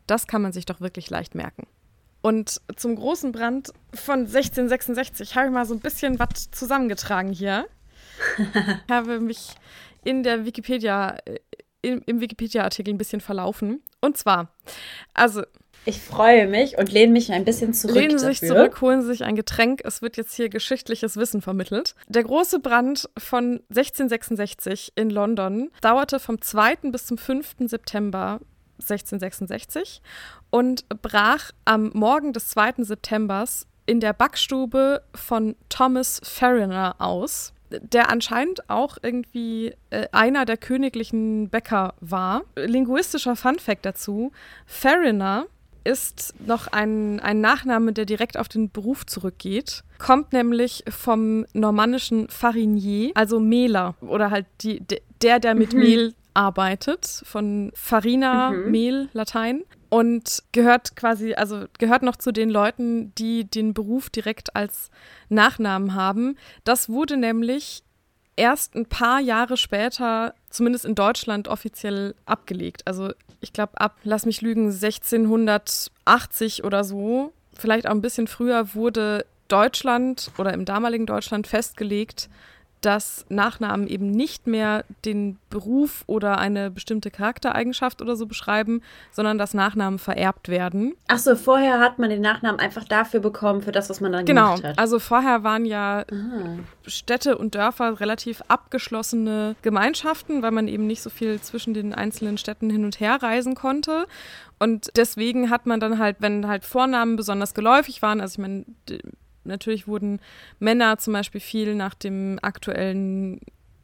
Das kann man sich doch wirklich leicht merken. Und zum großen Brand von 1666 habe ich mal so ein bisschen was zusammengetragen hier. Ich habe mich in der Wikipedia, im Wikipedia-Artikel ein bisschen verlaufen. Und zwar, also... Ich freue mich und lehne mich ein bisschen zurück. Lehnen Sie sich zurück, holen Sie sich ein Getränk. Es wird jetzt hier geschichtliches Wissen vermittelt. Der große Brand von 1666 in London dauerte vom 2. bis zum 5. September 1666 und brach am Morgen des 2. Septembers in der Backstube von Thomas Fariner aus, der anscheinend auch irgendwie einer der königlichen Bäcker war. Linguistischer Funfact dazu: Fariner ist noch ein Nachname, der direkt auf den Beruf zurückgeht. Kommt nämlich vom normannischen Farinier, also Mehler, oder halt der mit Mehl arbeitet, von Farina, Mehl, Latein. Und gehört noch zu den Leuten, die den Beruf direkt als Nachnamen haben. Das wurde nämlich erst ein paar Jahre später, zumindest in Deutschland, offiziell abgelegt. Also ich glaube lass mich lügen, 1680 oder so, vielleicht auch ein bisschen früher, wurde Deutschland oder im damaligen Deutschland festgelegt, dass Nachnamen eben nicht mehr den Beruf oder eine bestimmte Charaktereigenschaft oder so beschreiben, sondern dass Nachnamen vererbt werden. Ach so, vorher hat man den Nachnamen einfach dafür bekommen, für das, was man dann gemacht hat. Genau, also vorher waren ja Städte und Dörfer relativ abgeschlossene Gemeinschaften, weil man eben nicht so viel zwischen den einzelnen Städten hin und her reisen konnte. Und deswegen hat man dann halt, wenn halt Vornamen besonders geläufig waren, also ich meine, natürlich wurden Männer zum Beispiel viel nach dem aktuellen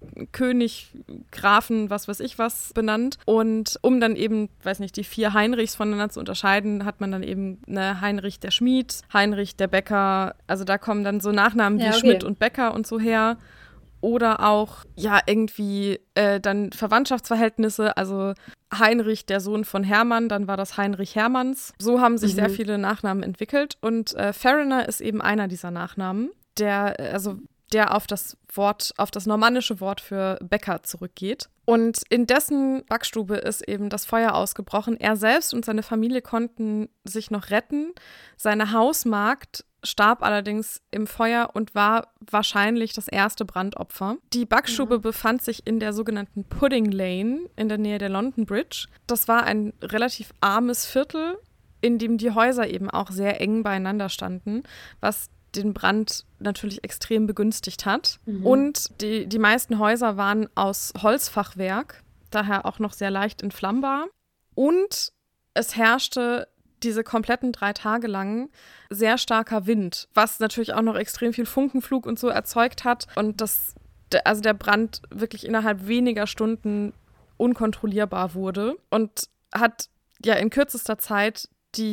König, Grafen, was weiß ich was benannt. Und um dann eben, weiß nicht, die 4 Heinrichs voneinander zu unterscheiden, hat man dann eben Heinrich der Schmied, Heinrich der Bäcker. Also da kommen dann so Nachnamen wie Schmidt und Bäcker und so her. Oder auch, ja, irgendwie dann Verwandtschaftsverhältnisse, also Heinrich, der Sohn von Hermann, dann war das Heinrich Hermanns. So haben sich sehr viele Nachnamen entwickelt. Und Fariner ist eben einer dieser Nachnamen, der auf das normannische Wort für Bäcker zurückgeht. Und in dessen Backstube ist eben das Feuer ausgebrochen. Er selbst und seine Familie konnten sich noch retten. Seine Hausmagd starb allerdings im Feuer und war wahrscheinlich das erste Brandopfer. Die Backstube befand sich in der sogenannten Pudding Lane in der Nähe der London Bridge. Das war ein relativ armes Viertel, in dem die Häuser eben auch sehr eng beieinander standen, was den Brand natürlich extrem begünstigt hat. Und die meisten Häuser waren aus Holzfachwerk, daher auch noch sehr leicht entflammbar. Und es herrschte diese kompletten 3 Tage lang sehr starker Wind, was natürlich auch noch extrem viel Funkenflug und so erzeugt hat. Und der Brand wirklich innerhalb weniger Stunden unkontrollierbar wurde und hat ja in kürzester Zeit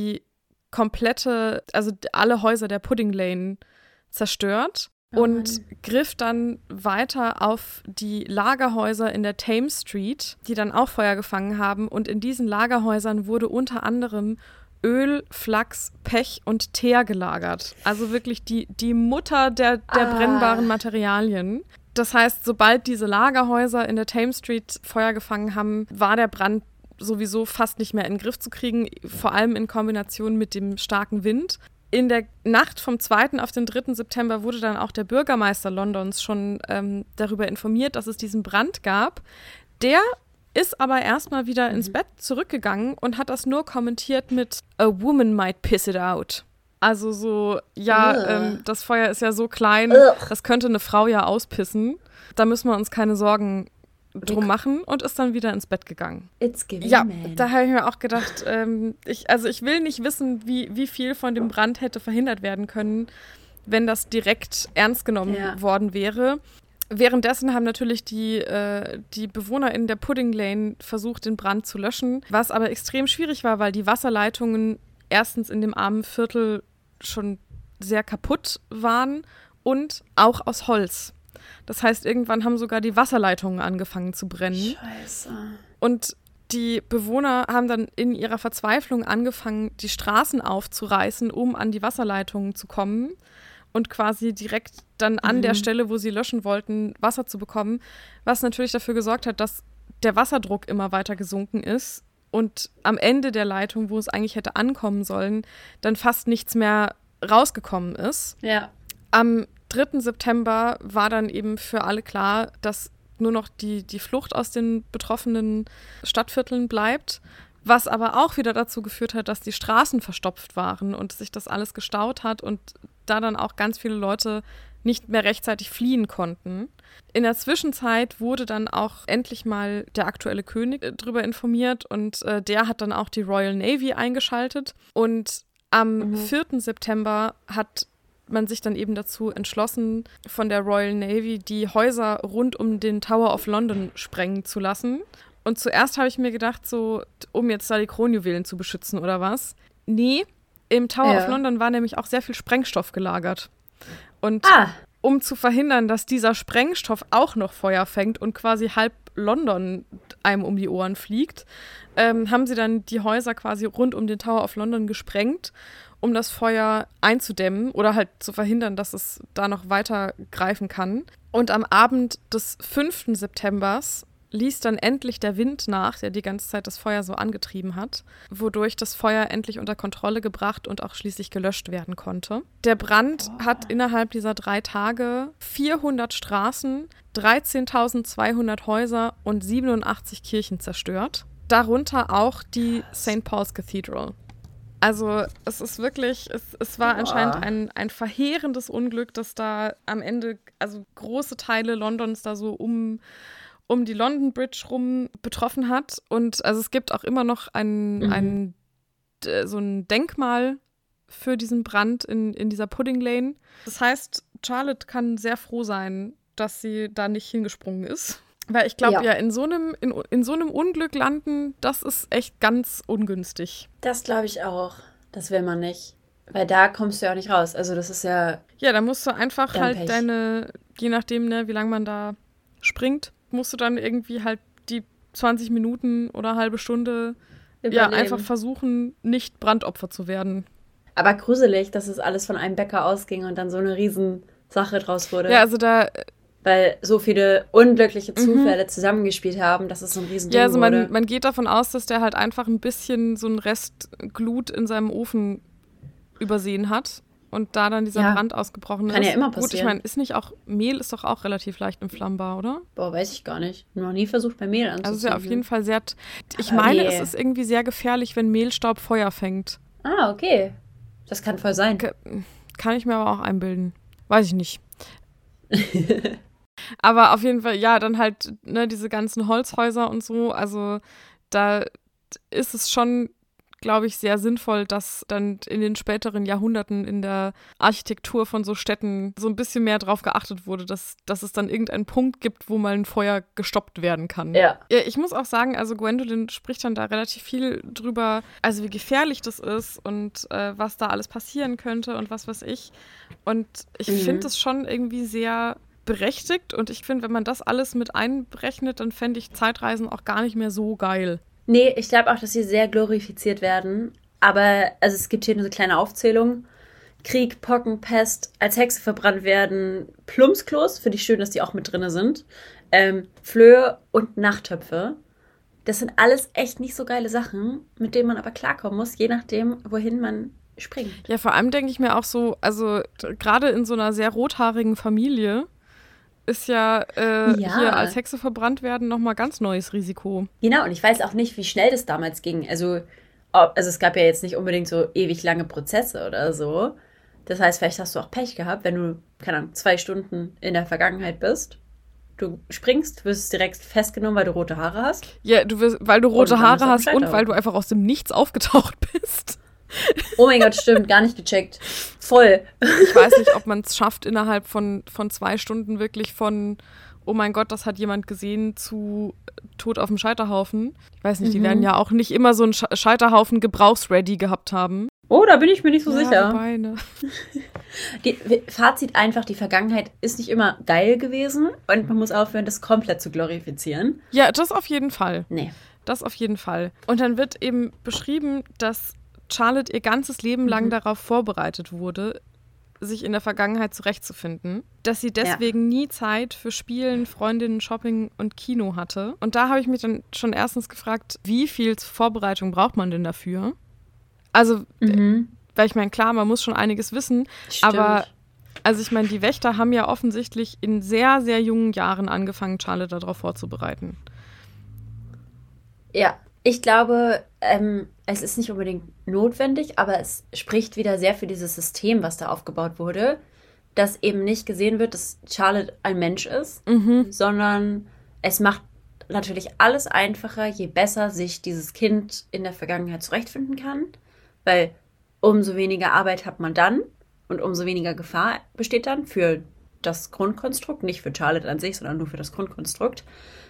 alle Häuser der Pudding Lane zerstört und griff dann weiter auf die Lagerhäuser in der Thames Street, die dann auch Feuer gefangen haben. Und in diesen Lagerhäusern wurde unter anderem Öl, Flachs, Pech und Teer gelagert. Also wirklich die Mutter der brennbaren Materialien. Das heißt, sobald diese Lagerhäuser in der Thames Street Feuer gefangen haben, war der Brand sowieso fast nicht mehr in den Griff zu kriegen, vor allem in Kombination mit dem starken Wind. In der Nacht vom 2. auf den 3. September wurde dann auch der Bürgermeister Londons schon darüber informiert, dass es diesen Brand gab. Der ist aber erstmal wieder ins Bett zurückgegangen und hat das nur kommentiert mit "A woman might piss it out". Also so, das Feuer ist ja so klein, das könnte eine Frau ja auspissen. Da müssen wir uns keine Sorgen drum machen und ist dann wieder ins Bett gegangen. It's giving ja, man. Da habe ich mir auch gedacht, ich will nicht wissen, wie viel von dem Brand hätte verhindert werden können, wenn das direkt ernst genommen worden wäre. Währenddessen haben natürlich die Bewohner in der Pudding Lane versucht, den Brand zu löschen, was aber extrem schwierig war, weil die Wasserleitungen erstens in dem armen Viertel schon sehr kaputt waren und auch aus Holz. Das heißt, irgendwann haben sogar die Wasserleitungen angefangen zu brennen. Scheiße. Und die Bewohner haben dann in ihrer Verzweiflung angefangen, die Straßen aufzureißen, um an die Wasserleitungen zu kommen und quasi direkt dann an der Stelle, wo sie löschen wollten, Wasser zu bekommen, was natürlich dafür gesorgt hat, dass der Wasserdruck immer weiter gesunken ist und am Ende der Leitung, wo es eigentlich hätte ankommen sollen, dann fast nichts mehr rausgekommen ist. Ja. Am 3. September war dann eben für alle klar, dass nur noch die Flucht aus den betroffenen Stadtvierteln bleibt, was aber auch wieder dazu geführt hat, dass die Straßen verstopft waren und sich das alles gestaut hat und da dann auch ganz viele Leute nicht mehr rechtzeitig fliehen konnten. In der Zwischenzeit wurde dann auch endlich mal der aktuelle König darüber informiert und der hat dann auch die Royal Navy eingeschaltet. Und am 4. September hat man sich dann eben dazu entschlossen, von der Royal Navy die Häuser rund um den Tower of London sprengen zu lassen. Und zuerst habe ich mir gedacht, so, um jetzt da die Kronjuwelen zu beschützen oder was. Nee, im Tower of London war nämlich auch sehr viel Sprengstoff gelagert. Und um zu verhindern, dass dieser Sprengstoff auch noch Feuer fängt und quasi halb London einem um die Ohren fliegt, haben sie dann die Häuser quasi rund um den Tower of London gesprengt, um das Feuer einzudämmen oder halt zu verhindern, dass es da noch weiter greifen kann. Und am Abend des 5. Septembers ließ dann endlich der Wind nach, der die ganze Zeit das Feuer so angetrieben hat, wodurch das Feuer endlich unter Kontrolle gebracht und auch schließlich gelöscht werden konnte. Der Brand hat innerhalb dieser 3 Tage 400 Straßen, 13.200 Häuser und 87 Kirchen zerstört. Darunter auch die St. Paul's Cathedral. Also es ist wirklich, es war anscheinend ein verheerendes Unglück, dass da am Ende also große Teile Londons da so um die London Bridge rum betroffen hat. Und also es gibt auch immer noch so ein Denkmal für diesen Brand in dieser Pudding Lane. Das heißt, Charlotte kann sehr froh sein, dass sie da nicht hingesprungen ist. Weil ich glaube, in so einem Unglück landen, das ist echt ganz ungünstig. Das glaube ich auch. Das will man nicht. Weil da kommst du ja auch nicht raus. Also das ist ja... Ja, da musst du einfach halt Pech. Je nachdem, ne, wie lange man da springt, musst du dann irgendwie halt die 20 Minuten oder halbe Stunde einfach versuchen, nicht Brandopfer zu werden. Aber gruselig, dass es alles von einem Bäcker ausging und dann so eine Riesensache draus wurde. Ja, also da... Weil so viele unglückliche Zufälle zusammengespielt haben, dass es so ein Riesending wurde. Ja, also man geht davon aus, dass der halt einfach ein bisschen so einen Rest Glut in seinem Ofen übersehen hat und da dann dieser Brand ausgebrochen ist. Kann ja immer passieren. Gut, ich meine, Mehl ist doch auch relativ leicht entflammbar, oder? Boah, weiß ich gar nicht. Noch nie versucht, bei Mehl anzuzünden. Also es ist ja auf jeden Fall sehr... Ich meine, es ist irgendwie sehr gefährlich, wenn Mehlstaub Feuer fängt. Ah, okay. Das kann voll sein. Kann ich mir aber auch einbilden. Weiß ich nicht. Aber auf jeden Fall, ja, dann halt, ne, diese ganzen Holzhäuser und so, also da ist es schon, glaube ich, sehr sinnvoll, dass dann in den späteren Jahrhunderten in der Architektur von so Städten so ein bisschen mehr drauf geachtet wurde, dass es dann irgendeinen Punkt gibt, wo mal ein Feuer gestoppt werden kann. Ja. Ich muss auch sagen, also Gwendolyn spricht dann da relativ viel drüber, also wie gefährlich das ist und was da alles passieren könnte und was weiß ich. Und ich finde das schon irgendwie sehr berechtigt und ich finde, wenn man das alles mit einberechnet, dann fände ich Zeitreisen auch gar nicht mehr so geil. Nee, ich glaube auch, dass sie sehr glorifiziert werden. Aber also es gibt hier nur so kleine Aufzählungen. Krieg, Pocken, Pest, als Hexe verbrannt werden, Plumpsklos, finde ich schön, dass die auch mit drin sind, Flöhe und Nachttöpfe. Das sind alles echt nicht so geile Sachen, mit denen man aber klarkommen muss, je nachdem, wohin man springt. Ja, vor allem denke ich mir auch so, also gerade in so einer sehr rothaarigen Familie ist ja hier als Hexe verbrannt werden nochmal ganz neues Risiko. Genau, und ich weiß auch nicht, wie schnell das damals ging. Also es gab ja jetzt nicht unbedingt so ewig lange Prozesse oder so. Das heißt, vielleicht hast du auch Pech gehabt, wenn du, keine Ahnung, 2 Stunden in der Vergangenheit bist. Du springst, wirst direkt festgenommen, weil du rote Haare hast. Ja, weil du rote Haare hast und weil du einfach aus dem Nichts aufgetaucht bist. Oh mein Gott, stimmt, gar nicht gecheckt. Voll. Ich weiß nicht, ob man es schafft, innerhalb von 2 Stunden wirklich von, oh mein Gott, das hat jemand gesehen, zu Tod auf dem Scheiterhaufen. Ich weiß nicht, die werden ja auch nicht immer so einen Scheiterhaufen gebrauchsready gehabt haben. Oh, da bin ich mir nicht so sicher. Wobei, ne? Fazit einfach, die Vergangenheit ist nicht immer geil gewesen und man muss aufhören, das komplett zu glorifizieren. Ja, das auf jeden Fall. Nee. Das auf jeden Fall. Und dann wird eben beschrieben, dass Charlotte ihr ganzes Leben lang darauf vorbereitet wurde, sich in der Vergangenheit zurechtzufinden, dass sie deswegen nie Zeit für Spielen, Freundinnen, Shopping und Kino hatte. Und da habe ich mich dann schon erstens gefragt, wie viel Vorbereitung braucht man denn dafür? Also, weil ich meine, klar, man muss schon einiges wissen, aber also ich meine, die Wächter haben ja offensichtlich in sehr, sehr jungen Jahren angefangen, Charlotte darauf vorzubereiten. Ja, ich glaube, es ist nicht unbedingt notwendig, aber es spricht wieder sehr für dieses System, was da aufgebaut wurde, dass eben nicht gesehen wird, dass Charlotte ein Mensch ist, sondern es macht natürlich alles einfacher, je besser sich dieses Kind in der Vergangenheit zurechtfinden kann, weil umso weniger Arbeit hat man dann und umso weniger Gefahr besteht dann für das Grundkonstrukt, nicht für Charlotte an sich, sondern nur für das Grundkonstrukt.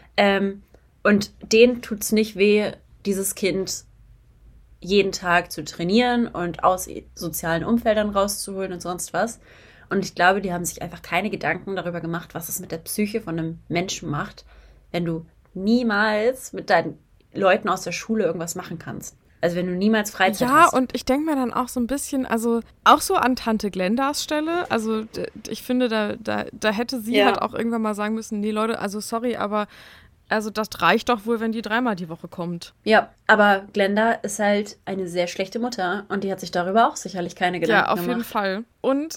Und denen tut es nicht weh, dieses Kind jeden Tag zu trainieren und aus sozialen Umfeldern rauszuholen und sonst was. Und ich glaube, die haben sich einfach keine Gedanken darüber gemacht, was es mit der Psyche von einem Menschen macht, wenn du niemals mit deinen Leuten aus der Schule irgendwas machen kannst. Also wenn du niemals Freizeit hast. Ja, und ich denke mir dann auch so ein bisschen, also auch so an Tante Glendas Stelle, also ich finde, da hätte sie halt auch irgendwann mal sagen müssen, nee Leute, also sorry, aber also das reicht doch wohl, wenn die 3-mal die Woche kommt. Ja, aber Glenda ist halt eine sehr schlechte Mutter und die hat sich darüber auch sicherlich keine Gedanken gemacht. Ja, auf jeden Fall. Und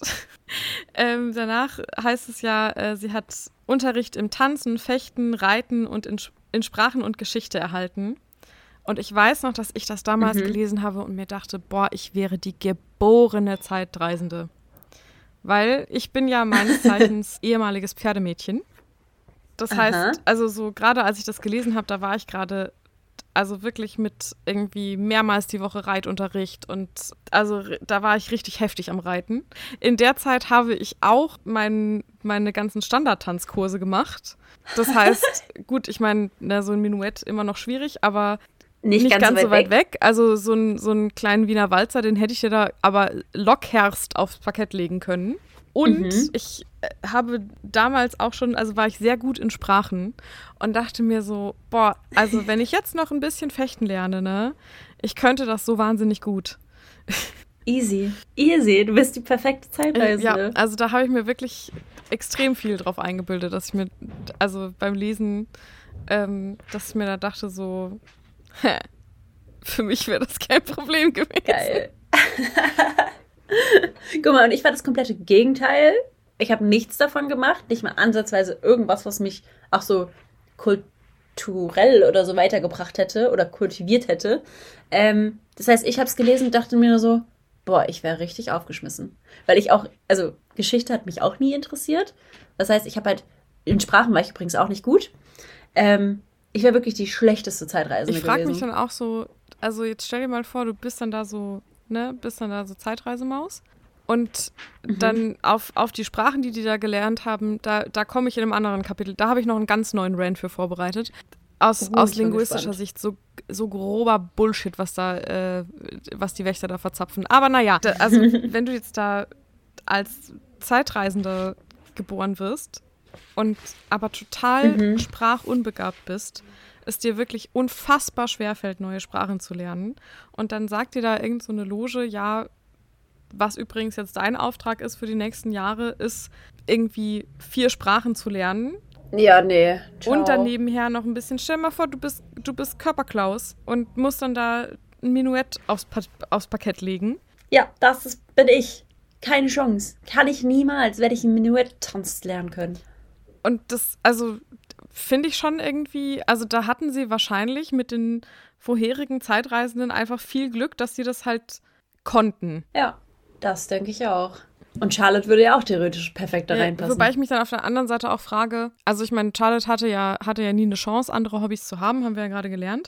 danach heißt es ja, sie hat Unterricht im Tanzen, Fechten, Reiten und in Sprachen und Geschichte erhalten. Und ich weiß noch, dass ich das damals gelesen habe und mir dachte, boah, ich wäre die geborene Zeitreisende. Weil ich bin ja meines Zeichens ehemaliges Pferdemädchen. Das heißt, also so gerade als ich das gelesen habe, da war ich gerade also wirklich mit irgendwie mehrmals die Woche Reitunterricht und also da war ich richtig heftig am Reiten. In der Zeit habe ich auch meine ganzen Standardtanzkurse gemacht. Das heißt, gut, ich meine, so ein Menuett immer noch schwierig, aber nicht ganz so weit weg. Also so einen kleinen Wiener Walzer, den hätte ich dir da aber lockerst aufs Parkett legen können. Und ich habe damals auch schon, also war ich sehr gut in Sprachen und dachte mir so, boah, also wenn ich jetzt noch ein bisschen fechten lerne, ne, ich könnte das so wahnsinnig gut. Easy, du bist die perfekte Zeitreisende. Ja, also da habe ich mir wirklich extrem viel drauf eingebildet, dass ich mir, also beim Lesen, dass ich mir da dachte so, für mich wäre das kein Problem gewesen. Geil. Guck mal, und ich war das komplette Gegenteil. Ich habe nichts davon gemacht, nicht mal ansatzweise irgendwas, was mich auch so kulturell oder so weitergebracht hätte oder kultiviert hätte. Das heißt, ich habe es gelesen und dachte mir so, boah, ich wäre richtig aufgeschmissen. Weil ich auch, also Geschichte hat mich auch nie interessiert. Das heißt, ich habe halt, in Sprachen war ich übrigens auch nicht gut. Ich wäre wirklich die schlechteste Zeitreisende gewesen. Ich frage mich dann auch so, also jetzt stell dir mal vor, du bist dann da so Zeitreisemaus. Und dann auf die Sprachen, die da gelernt haben, da komme ich in einem anderen Kapitel. Da habe ich noch einen ganz neuen Rant für vorbereitet. Aus linguistischer Sicht so grober Bullshit, was die Wächter da verzapfen. Aber naja, also wenn du jetzt da als Zeitreisende geboren wirst und aber total sprachunbegabt bist, es dir wirklich unfassbar schwerfällt, neue Sprachen zu lernen. Und dann sagt dir da irgend so eine Loge, ja, was übrigens jetzt dein Auftrag ist für die nächsten Jahre, ist irgendwie 4 Sprachen zu lernen. Ja, nee. Ciao. Und dann nebenher noch ein bisschen, stell dir mal vor, du bist Körperklaus und musst dann da ein Menuett aufs Parkett legen. Ja, bin ich. Keine Chance. Kann ich niemals, werde ich einen Menuett-Tanz lernen können. Und das, also finde ich schon irgendwie, also da hatten sie wahrscheinlich mit den vorherigen Zeitreisenden einfach viel Glück, dass sie das halt konnten. Ja, das denke ich auch. Und Charlotte würde ja auch theoretisch perfekt da reinpassen. Wobei ich mich dann auf der anderen Seite auch frage, also ich meine, Charlotte hatte ja nie eine Chance, andere Hobbys zu haben, haben wir ja gerade gelernt.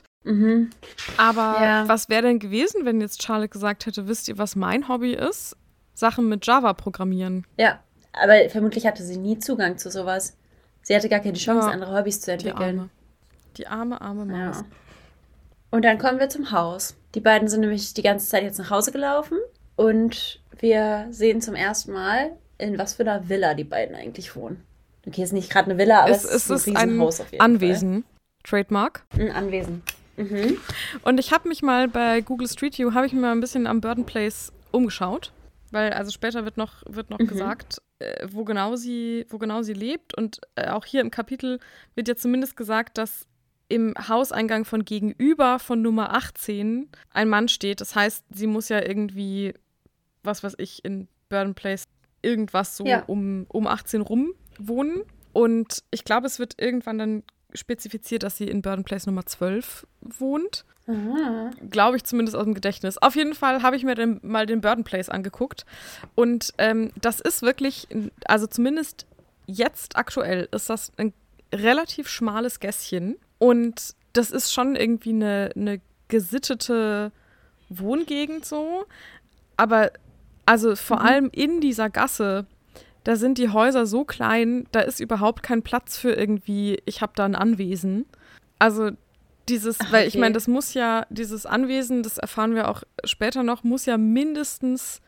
Aber was wäre denn gewesen, wenn jetzt Charlotte gesagt hätte, wisst ihr, was mein Hobby ist? Sachen mit Java programmieren. Ja, aber vermutlich hatte sie nie Zugang zu sowas. Sie hatte gar keine Chance, andere Hobbys zu entwickeln. Die arme Maus. Ja. Und dann kommen wir zum Haus. Die beiden sind nämlich die ganze Zeit jetzt nach Hause gelaufen und wir sehen zum ersten Mal, in was für einer Villa die beiden eigentlich wohnen. Okay, es ist nicht gerade eine Villa, aber es ist ein Riesenhaus auf jeden Anwesen. Fall. Trademark. Ein Anwesen. Und ich habe mich mal bei Google Street View, ein bisschen am Burden Place umgeschaut. weil also später wird noch gesagt, wo genau sie lebt. Und auch hier im Kapitel wird ja zumindest gesagt, dass im Hauseingang von gegenüber von Nummer 18 ein Mann steht. Das heißt, sie muss ja irgendwie, was weiß ich, in Burden Place irgendwas so um 18 rum wohnen. Und ich glaube, es wird irgendwann dann spezifiziert, dass sie in Burden Place Nummer 12 wohnt. Aha. Glaube ich zumindest aus dem Gedächtnis. Auf jeden Fall habe ich mir mal den Burden Place angeguckt. Und das ist wirklich, also zumindest jetzt aktuell, ist das ein relativ schmales Gässchen. Und das ist schon irgendwie eine gesittete Wohngegend so. Aber also vor allem in dieser Gasse, da sind die Häuser so klein, da ist überhaupt kein Platz für irgendwie, ich habe da ein Anwesen. Also weil ich meine, das muss ja, dieses Anwesen, das erfahren wir auch später noch, muss ja mindestens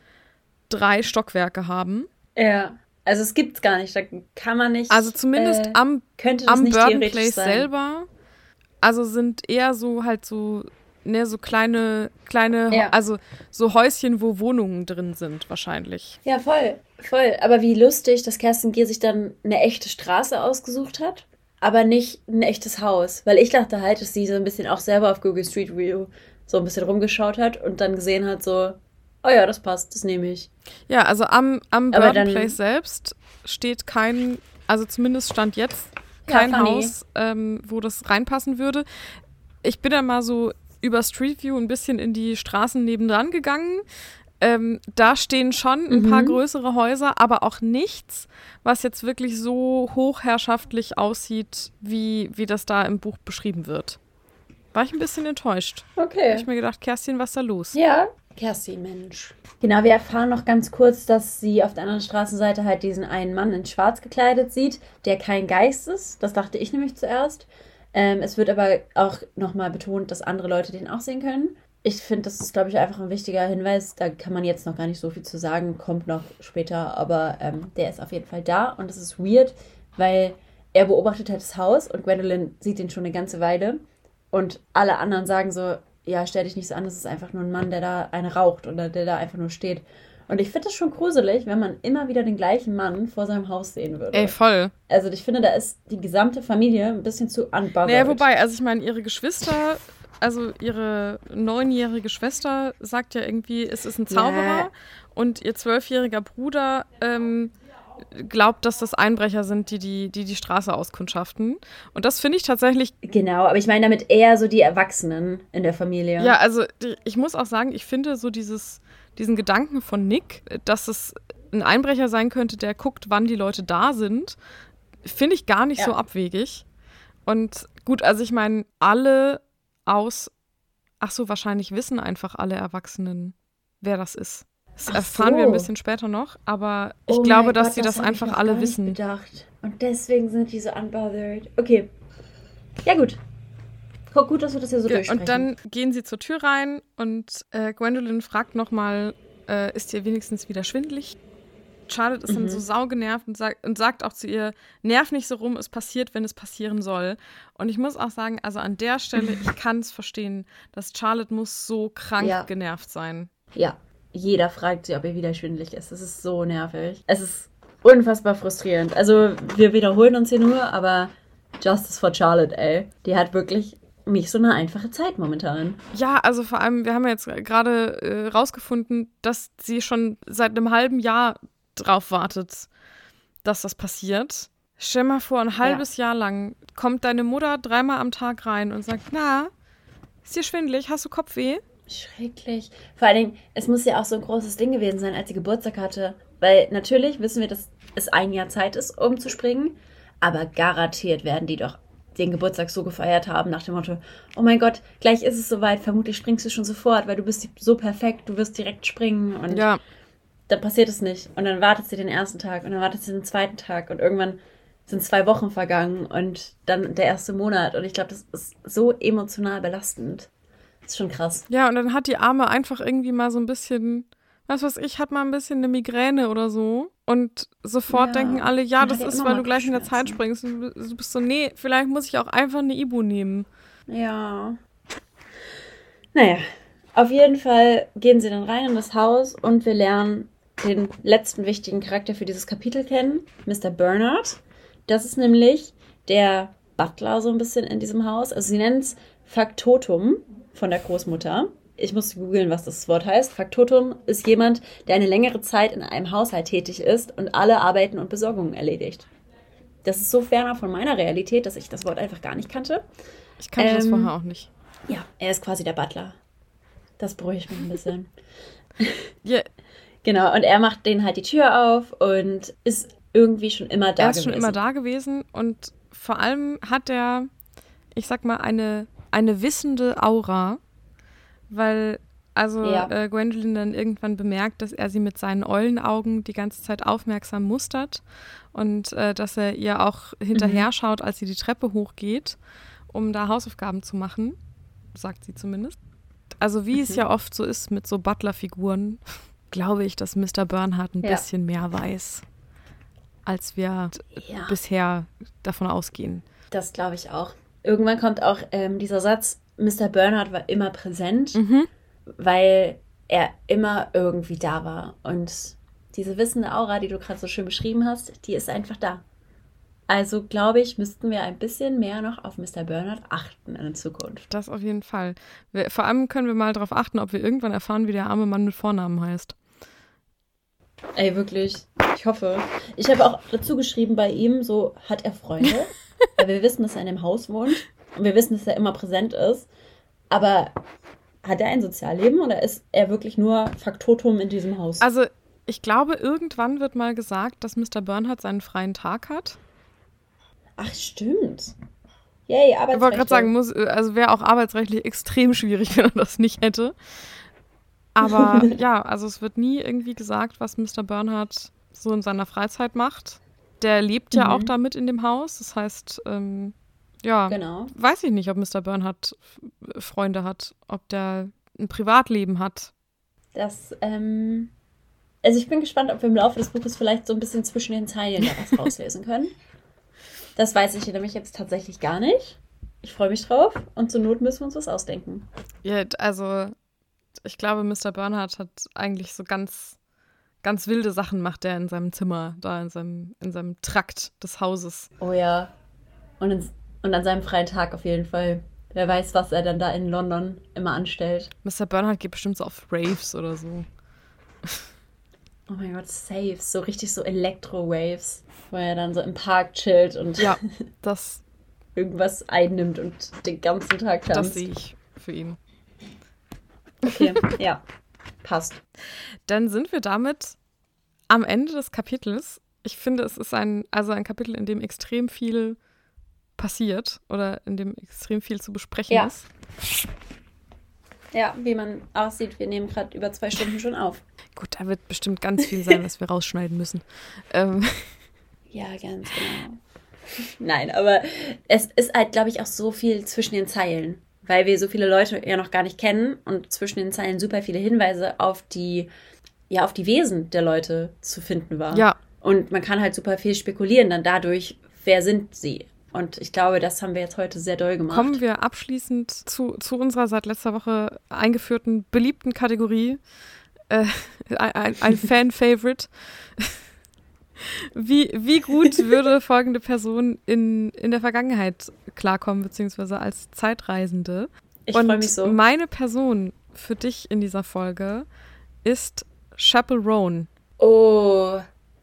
3 Stockwerke haben. Ja, also es gibt's gar nicht, da kann man nicht. Also zumindest am Burden Place selber, also sind eher so halt so, ne, so kleine, also so Häuschen, wo Wohnungen drin sind wahrscheinlich. Ja, voll. Aber wie lustig, dass Kerstin Gier sich dann eine echte Straße ausgesucht hat, aber nicht ein echtes Haus. Weil ich dachte halt, dass sie so ein bisschen auch selber auf Google Street View so ein bisschen rumgeschaut hat und dann gesehen hat so, oh ja, das passt, das nehme ich. Ja, also am Burden Place selbst steht kein, also zumindest stand jetzt kein Haus, wo das reinpassen würde. Ich bin dann mal so über Street View ein bisschen in die Straßen nebendran gegangen. Da stehen schon ein paar größere Häuser, aber auch nichts, was jetzt wirklich so hochherrschaftlich aussieht, wie das da im Buch beschrieben wird. War ich ein bisschen enttäuscht. Okay. Habe ich mir gedacht, Kerstin, was ist da los? Ja, Kerstin, Mensch. Genau, wir erfahren noch ganz kurz, dass sie auf der anderen Straßenseite halt diesen einen Mann in schwarz gekleidet sieht, der kein Geist ist. Das dachte ich nämlich zuerst. Es wird aber auch nochmal betont, dass andere Leute den auch sehen können. Ich finde, das ist, glaube ich, einfach ein wichtiger Hinweis. Da kann man jetzt noch gar nicht so viel zu sagen, kommt noch später, aber der ist auf jeden Fall da. Und das ist weird, weil er beobachtet halt das Haus und Gwendolyn sieht ihn schon eine ganze Weile. Und alle anderen sagen so, ja, stell dich nicht so an, das ist einfach nur ein Mann, der da eine raucht oder der da einfach nur steht. Und ich finde das schon gruselig, wenn man immer wieder den gleichen Mann vor seinem Haus sehen würde. Ey, voll. Also ich finde, da ist die gesamte Familie ein bisschen zu unbothered. Naja, wobei, also ich meine, ihre Geschwister, also ihre 9-jährige Schwester sagt ja irgendwie, es ist ein Zauberer. Und ihr 12-jähriger Bruder glaubt, dass das Einbrecher sind, die Straße auskundschaften. Und das finde ich tatsächlich... Genau, aber ich meine damit eher so die Erwachsenen in der Familie. Ja, also ich muss auch sagen, ich finde so diesen Gedanken von Nick, dass es ein Einbrecher sein könnte, der guckt, wann die Leute da sind, finde ich gar nicht so abwegig. Und gut, also ich meine, wahrscheinlich wissen einfach alle Erwachsenen, wer das ist. Das erfahren wir ein bisschen später noch, aber ich glaube, dass sie das einfach alle wissen. Bedacht. Und deswegen sind die so unbothered. Okay. Ja, gut. Gut, dass wir das ja so durchsprechen. Und dann gehen sie zur Tür rein und Gwendolyn fragt nochmal, ist dir wenigstens wieder schwindelig? Charlotte ist dann so saugenervt und sagt auch zu ihr, nerv nicht so rum, es passiert, wenn es passieren soll. Und ich muss auch sagen, also an der Stelle, ich kann es verstehen, dass Charlotte muss so krank genervt sein. Ja, jeder fragt sie, ob ihr wieder schwindelig ist. Es ist so nervig. Es ist unfassbar frustrierend. Also wir wiederholen uns hier nur, aber Justice for Charlotte, ey. Die hat wirklich nicht so eine einfache Zeit momentan. Ja, also vor allem, wir haben ja jetzt gerade rausgefunden, dass sie schon seit einem halben Jahr drauf wartet, dass das passiert. Stell mal vor, ein halbes Jahr lang kommt deine Mutter 3-mal am Tag rein und sagt, na, ist dir schwindelig, hast du Kopfweh? Schrecklich. Vor allen Dingen, es muss ja auch so ein großes Ding gewesen sein, als sie Geburtstag hatte. Weil natürlich wissen wir, dass es ein Jahr Zeit ist, um zu springen. Aber garantiert werden die doch den Geburtstag so gefeiert haben, nach dem Motto, oh mein Gott, gleich ist es soweit, vermutlich springst du schon sofort, weil du bist so perfekt, du wirst direkt springen. Und dann passiert es nicht. Und dann wartet sie den ersten Tag und dann wartet sie den zweiten Tag und irgendwann sind 2 Wochen vergangen und dann der erste Monat. Und ich glaube, das ist so emotional belastend. Das ist schon krass. Ja, und dann hat die Arme einfach irgendwie mal so ein bisschen, hat mal ein bisschen eine Migräne oder so. Und sofort denken alle, ja, das ist, weil du gleich in der Zeit springst. Und du bist so, nee, vielleicht muss ich auch einfach eine Ibu nehmen. Ja. Naja, auf jeden Fall gehen sie dann rein in das Haus und wir lernen den letzten wichtigen Charakter für dieses Kapitel kennen, Mr. Bernard. Das ist nämlich der Butler so ein bisschen in diesem Haus. Also sie nennen es Faktotum von der Großmutter. Ich musste googeln, was das Wort heißt. Faktotum ist jemand, der eine längere Zeit in einem Haushalt tätig ist und alle Arbeiten und Besorgungen erledigt. Das ist so ferner von meiner Realität, dass ich das Wort einfach gar nicht kannte. Ich kannte das vorher auch nicht. Ja, er ist quasi der Butler. Das beruhigt mich ein bisschen. Yeah. Genau, und er macht denen halt die Tür auf und ist irgendwie schon immer da gewesen. Er ist schon immer da gewesen und vor allem hat er, ich sag mal, eine wissende Aura, weil Gwendolyn dann irgendwann bemerkt, dass er sie mit seinen Eulenaugen die ganze Zeit aufmerksam mustert und dass er ihr auch hinterher schaut, als sie die Treppe hochgeht, um da Hausaufgaben zu machen, sagt sie zumindest. Also wie es ja oft so ist mit so Butler-Figuren, glaube ich, dass Mr. Bernhard ein bisschen mehr weiß, als wir bisher davon ausgehen. Das glaube ich auch. Irgendwann kommt auch dieser Satz, Mr. Bernhard war immer präsent, weil er immer irgendwie da war. Und diese wissende Aura, die du gerade so schön beschrieben hast, die ist einfach da. Also, glaube ich, müssten wir ein bisschen mehr noch auf Mr. Bernhard achten in Zukunft. Das auf jeden Fall. Vor allem können wir mal darauf achten, ob wir irgendwann erfahren, wie der arme Mann mit Vornamen heißt. Ey, wirklich. Ich hoffe. Ich habe auch dazu geschrieben bei ihm, so hat er Freunde. Weil wir wissen, dass er in einem Haus wohnt. Und wir wissen, dass er immer präsent ist. Aber hat er ein Sozialleben oder ist er wirklich nur Faktotum in diesem Haus? Also, ich glaube, irgendwann wird mal gesagt, dass Mr. Bernhard seinen freien Tag hat. Ach, stimmt. Yay, Arbeitsrechte. Ich wollte gerade sagen, wäre auch arbeitsrechtlich extrem schwierig, wenn er das nicht hätte. Aber ja, also es wird nie irgendwie gesagt, was Mr. Bernhard so in seiner Freizeit macht. Der lebt ja auch damit in dem Haus. Das heißt, genau. Weiß ich nicht, ob Mr. Bernhard Freunde hat, ob der ein Privatleben hat. Also ich bin gespannt, ob wir im Laufe des Buches vielleicht so ein bisschen zwischen den Zeilen da was rauslesen können. Das weiß ich nämlich jetzt tatsächlich gar nicht. Ich freue mich drauf und zur Not müssen wir uns was ausdenken. Ja, also ich glaube, Mr. Bernhard hat eigentlich so ganz, ganz wilde Sachen macht er in seinem Zimmer, da in seinem Trakt des Hauses. Oh ja. Und an seinem freien Tag auf jeden Fall. Wer weiß, was er dann da in London immer anstellt. Mr. Bernhard geht bestimmt so auf Raves oder so. Oh mein Gott, Saves. So richtig so Elektro-Waves, wo er dann so im Park chillt und das irgendwas einnimmt und den ganzen Tag tanzt. Das sehe ich für ihn. Okay, ja. Passt. Dann sind wir damit am Ende des Kapitels. Ich finde, es ist ein Kapitel, in dem extrem viel passiert oder in dem extrem viel zu besprechen ist. Ja, wie man aussieht, wir nehmen gerade über 2 Stunden schon auf. Gut, da wird bestimmt ganz viel sein, was wir rausschneiden müssen. Ja, ganz genau. Nein, aber es ist halt, glaube ich, auch so viel zwischen den Zeilen, weil wir so viele Leute ja noch gar nicht kennen und zwischen den Zeilen super viele Hinweise auf die Wesen der Leute zu finden war. Ja. Und man kann halt super viel spekulieren dann dadurch, wer sind sie? Und ich glaube, das haben wir jetzt heute sehr doll gemacht. Kommen wir abschließend zu unserer seit letzter Woche eingeführten beliebten Kategorie. Ein Fan-Favorite. Wie gut würde folgende Person in der Vergangenheit klarkommen, beziehungsweise als Zeitreisende? Ich freue mich so. Und meine Person für dich in dieser Folge ist Chappell Roan. Oh,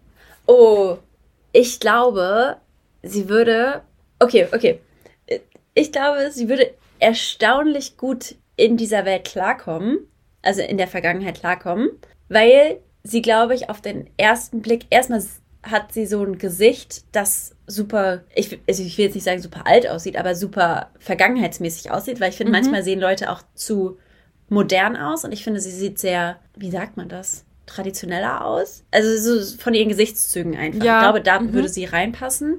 ich glaube, sie würde... Okay. Ich glaube, sie würde erstaunlich gut in dieser Welt klarkommen, also in der Vergangenheit klarkommen, weil sie, glaube ich, auf den ersten Blick, erstmal hat sie so ein Gesicht, das super, ich will jetzt nicht sagen super alt aussieht, aber super vergangenheitsmäßig aussieht, weil ich finde, manchmal sehen Leute auch zu modern aus und ich finde, sie sieht sehr, wie sagt man das, traditioneller aus. Also so von ihren Gesichtszügen einfach. Ja. Ich glaube, da würde sie reinpassen.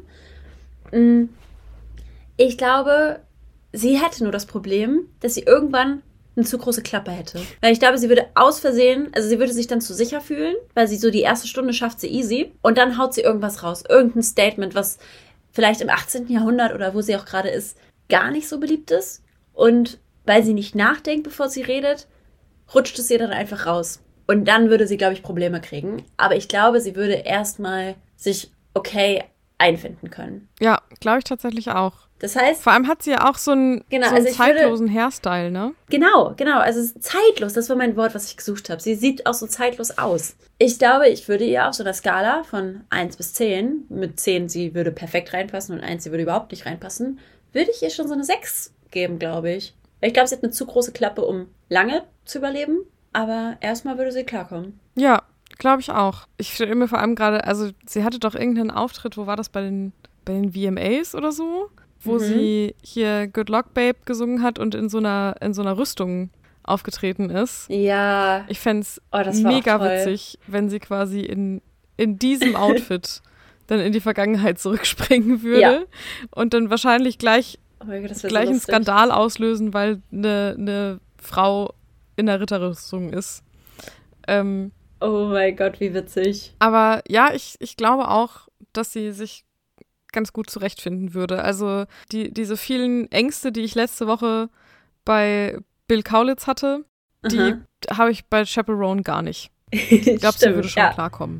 Ich glaube, sie hätte nur das Problem, dass sie irgendwann eine zu große Klappe hätte. Weil ich glaube, sie würde aus Versehen, also sie würde sich dann zu sicher fühlen, weil sie so die erste Stunde schafft sie easy und dann haut sie irgendwas raus. Irgendein Statement, was vielleicht im 18. Jahrhundert oder wo sie auch gerade ist, gar nicht so beliebt ist. Und weil sie nicht nachdenkt, bevor sie redet, rutscht es ihr dann einfach raus. Und dann würde sie, glaube ich, Probleme kriegen. Aber ich glaube, sie würde erstmal sich okay einfinden können. Ja, glaube ich tatsächlich auch. Das heißt... Vor allem hat sie ja auch so einen zeitlosen Hairstyle, ne? Genau. Also es ist zeitlos. Das war mein Wort, was ich gesucht habe. Sie sieht auch so zeitlos aus. Ich glaube, ich würde ihr auf so einer Skala von 1 bis 10, mit 10, sie würde perfekt reinpassen und 1, sie würde überhaupt nicht reinpassen, würde ich ihr schon so eine 6 geben, glaube ich. Ich glaube, sie hat eine zu große Klappe, um lange zu überleben. Aber erstmal würde sie klarkommen. Ja, glaube ich auch. Ich stelle mir vor allem gerade, also sie hatte doch irgendeinen Auftritt, wo war das, bei den VMAs oder so? Wo sie hier Good Luck Babe gesungen hat und in so einer Rüstung aufgetreten ist. Ja. Ich fände es mega witzig, wenn sie quasi in diesem Outfit dann in die Vergangenheit zurückspringen würde und dann wahrscheinlich gleich einen Skandal auslösen, weil eine Frau in der Ritterrüstung ist. Oh mein Gott, wie witzig. Aber ja, ich glaube auch, dass sie sich ganz gut zurechtfinden würde. Also diese vielen Ängste, die ich letzte Woche bei Bill Kaulitz hatte, die habe ich bei Chaperone gar nicht. Ich glaube, sie würde schon klarkommen.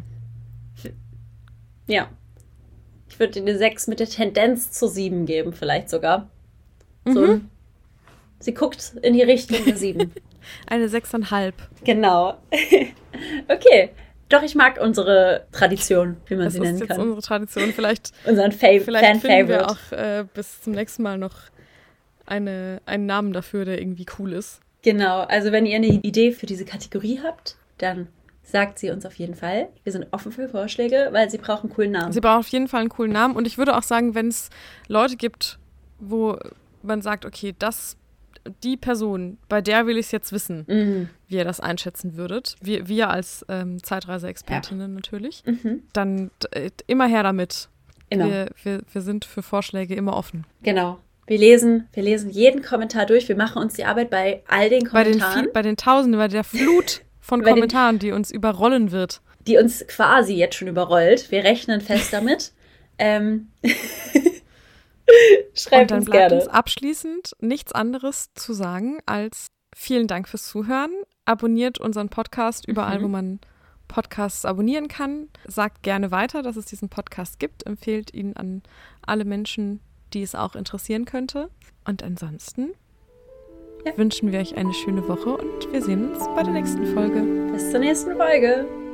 Ja. Ich würde ihr eine 6 mit der Tendenz zu 7 geben, vielleicht sogar. So. Sie guckt in die Richtung der 7. Eine 6,5. Genau. Okay. Doch, ich mag unsere Tradition, wie man sie nennen kann. Das ist jetzt unsere Tradition. Vielleicht Fan-Favorite. Finden wir auch bis zum nächsten Mal noch einen Namen dafür, der irgendwie cool ist. Genau. Also wenn ihr eine Idee für diese Kategorie habt, dann sagt sie uns auf jeden Fall. Wir sind offen für Vorschläge, weil sie braucht einen coolen Namen. Sie braucht auf jeden Fall einen coolen Namen. Und ich würde auch sagen, wenn es Leute gibt, wo man sagt, okay, die Person, bei der will ich es jetzt wissen, wie ihr das einschätzen würdet. Wir als Zeitreise-Expertinnen natürlich. Dann immer her damit. Immer. Wir sind für Vorschläge immer offen. Genau. Wir lesen jeden Kommentar durch. Wir machen uns die Arbeit bei all den Kommentaren. Bei den Tausenden, bei der Flut von Kommentaren, die uns überrollen wird. Die uns quasi jetzt schon überrollt. Wir rechnen fest damit. Schreibt uns gerne. Und dann bleibt uns abschließend nichts anderes zu sagen als vielen Dank fürs Zuhören. Abonniert unseren Podcast überall, wo man Podcasts abonnieren kann. Sagt gerne weiter, dass es diesen Podcast gibt. Empfehlt ihn an alle Menschen, die es auch interessieren könnte. Und ansonsten wünschen wir euch eine schöne Woche und wir sehen uns bei der nächsten Folge. Bis zur nächsten Folge.